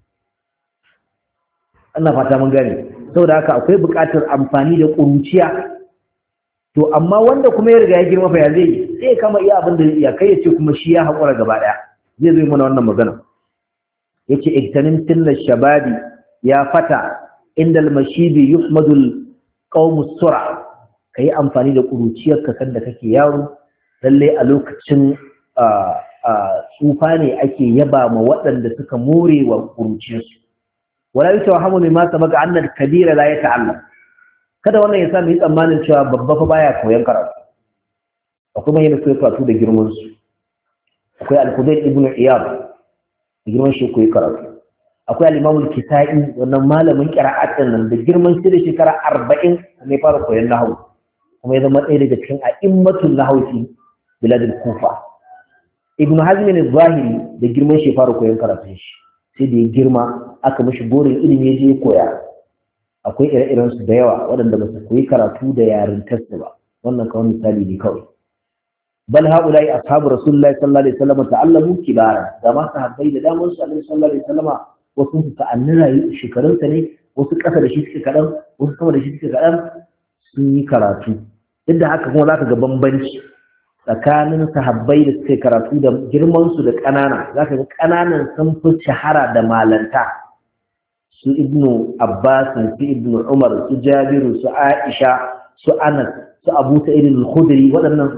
ana fata mun gane saboda haka akwai buƙatar amfani da ƙuruciya to amma wanda kuma ya riga ya girma fa ya zai sai ya kama iya abin da ya kai ya ce kuma shi ya haƙura gaba ɗaya zai zo mana wannan magana yace iktanim tilal shababi ya fata indal mashibi yuhmadul qawmus sur'a kai amfani da ƙuruciyar ka sanda kake yaro lalle a lokacin tsufa ne ake yaba ma waɗanda suka more wa ƙuruciyarsu wala yatawahamu mimma sabaka anna al-kabira la yata'allam kada wannan ya sa mu yi tsammanin cewa babba fa baya koyon karatu akwai mai koyon karatu da girman su akwai al-Fudayl ibn Iyad da girman shi koyi karatu akwai al-Imam al-Kisa'i wannan malamin qira'atin nan da girman shi da shekara 40 ne fara koyon nahwu kuma ya zama ɗaya daga cikin a'immatul nahwu fi bilad al-Kufa Ibn Hazm al-Zahiri da girman shi fara koyon karatu shi sai da ya girma aka mishi gorin ilimi ya je ya koya akwai ire-iren su da yawa waɗanda ba su koyi karatu da yarintarsu ba wannan kawai misali ne kawai bal haulai ashabu rasulullahi sallallahu alaihi wasallam ta'allamu kibara da ma sahabbai da damar su alaihi sallallahu alaihi wasallam wasu su ta'annin rayu shekarun sa ne wasu ƙasa da shi suke kaɗan wasu sama da shi suke kaɗan sun yi karatu duk da haka kuma zaka ga bambanci tsakanin sahabbai da suke karatu da girman su da ƙanana zaka ga ƙananan sun fi shahara da malanta su ibnu abbas su ibnu umar su jabiru su aisha su anas su abu sa'id al-khudri waɗannan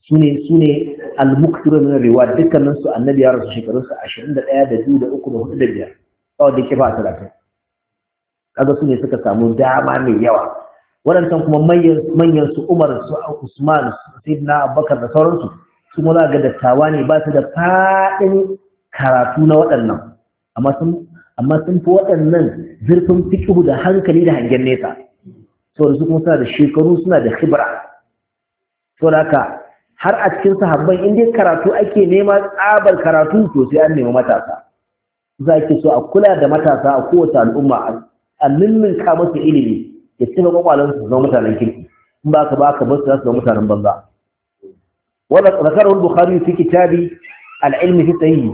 sune al-mukthir min riwayat dukkanin su annabi ya rasu shekarun sa 21 da 2 da 3 da 4 da 5 kawai da ke ba 30 kaga sune suka samu dama mai yawa waɗannan kuma manyan su Umar su Usman Sayyidina Abubakar da sauransu su ma za ga dattawa ne ba su da faɗin karatu na waɗannan amma sun fi waɗannan zurfin fiqhu da hankali da hangen nesa saboda su kuma suna da shekaru suna da khibra saboda haka har a cikin sahabban in dai karatu ake nema tsabar karatu to sai an nemi matasa za ki so a kula da matasa a kowace al'umma a ninninka musu ilimi ya cika kwakwalen su zama mutanen kirki in ba ka ba ka basu za su zama mutanen banza wanda zakarahu al-bukhari fi kitabi al-ilm fi sahih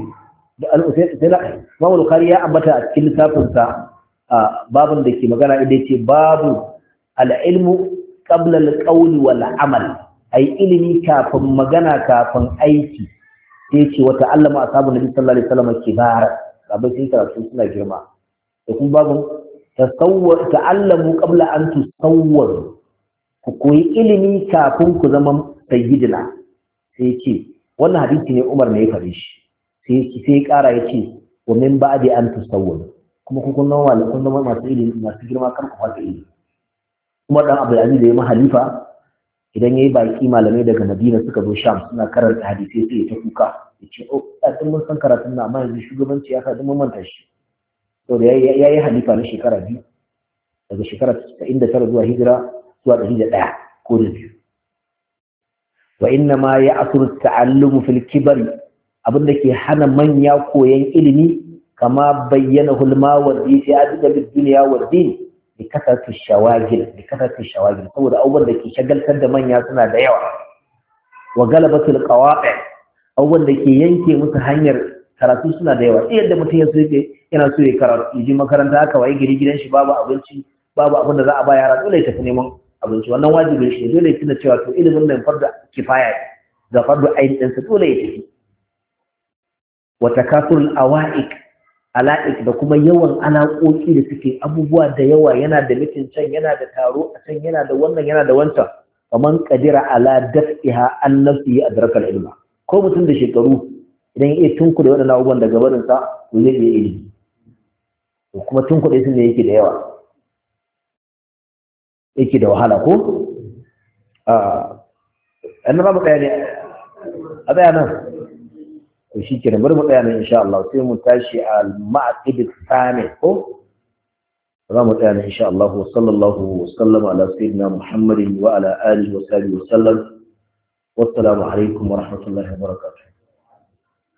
Imam Bukhari ya ambata a cikin littafinsa babin da ke magana inda yace babu al-ilmu qabla al-qawli wal amal ai ilimi kafin magana kafin aiki sai yace wa ta'allama ashabu nabi sallallahu alaihi wasallam kibara sabai sai karatu suna girma da kuma babin ta'allamu qabla an tusawwaru ku koyi ilimi kafin ku zama sayyidina sai yace wannan hadisi ne Umar ne ya fare shi sai ya ƙara ya ce wa min ba'di an tusawwir kuma kun zama masu ilimi masu girma kan ku fata ilimi kuma dan Abdul Aziz da ya mahalifa idan yayi baki malamai daga Madina suka zo Sham suna karanta hadisi sai ya ta kuka ya ce oh dan mun san karatun na amma yanzu shugabanci ya sa mun manta shi to da yayi halifa na shekara 2 daga shekara 99 zuwa hijira zuwa 101 ko da 2 wa inna ma ya'thuru at-ta'allumu fil kibri abinda ke hana manya koyan ilimi kama bayyana hulma wadda fi adabid dunya waddin bi kasatu shawagil saboda abubuwan da ke shagaltar da manya suna da yawa wa galabatul qawaqi abubuwan da ke yanke musu hanyar karatu suna da yawa yadda mutum yana so ya karatu yaji makaranta haka waye gari gidan shi babu abinci babu abin da za a ba yara dole ya tafi neman abinci wannan wajibin shi dole ya tuna cewa to ilimin nan fardu kifaya da fardu ayin din sa dole ya tafi wa takasurul ala'ik da kuma yawan alaƙoƙi da suke abubuwa da yawa yana da mitin can yana da taro a can yana da wannan yana da wancan kaman qadira ala daf'iha an nafsi adrakal ilma ko mutum da shekaru idan ya tunku da wadannan abubuwan daga barin sa to zai iya ilimi to kuma tunku dai sun ne yake da yawa yake da wahala ko annabi ba kai ne a bayanan to shi ke bari mu tsaya nan insha Allah sai mu tashi al-ma'aqid al-thani ko za mu tsaya nan insha Allah wa sallallahu wa sallama ala sayyidina Muhammadin wa ala alihi wa sahbihi wa sallam wassalamu alaikum wa rahmatullahi wa barakatuh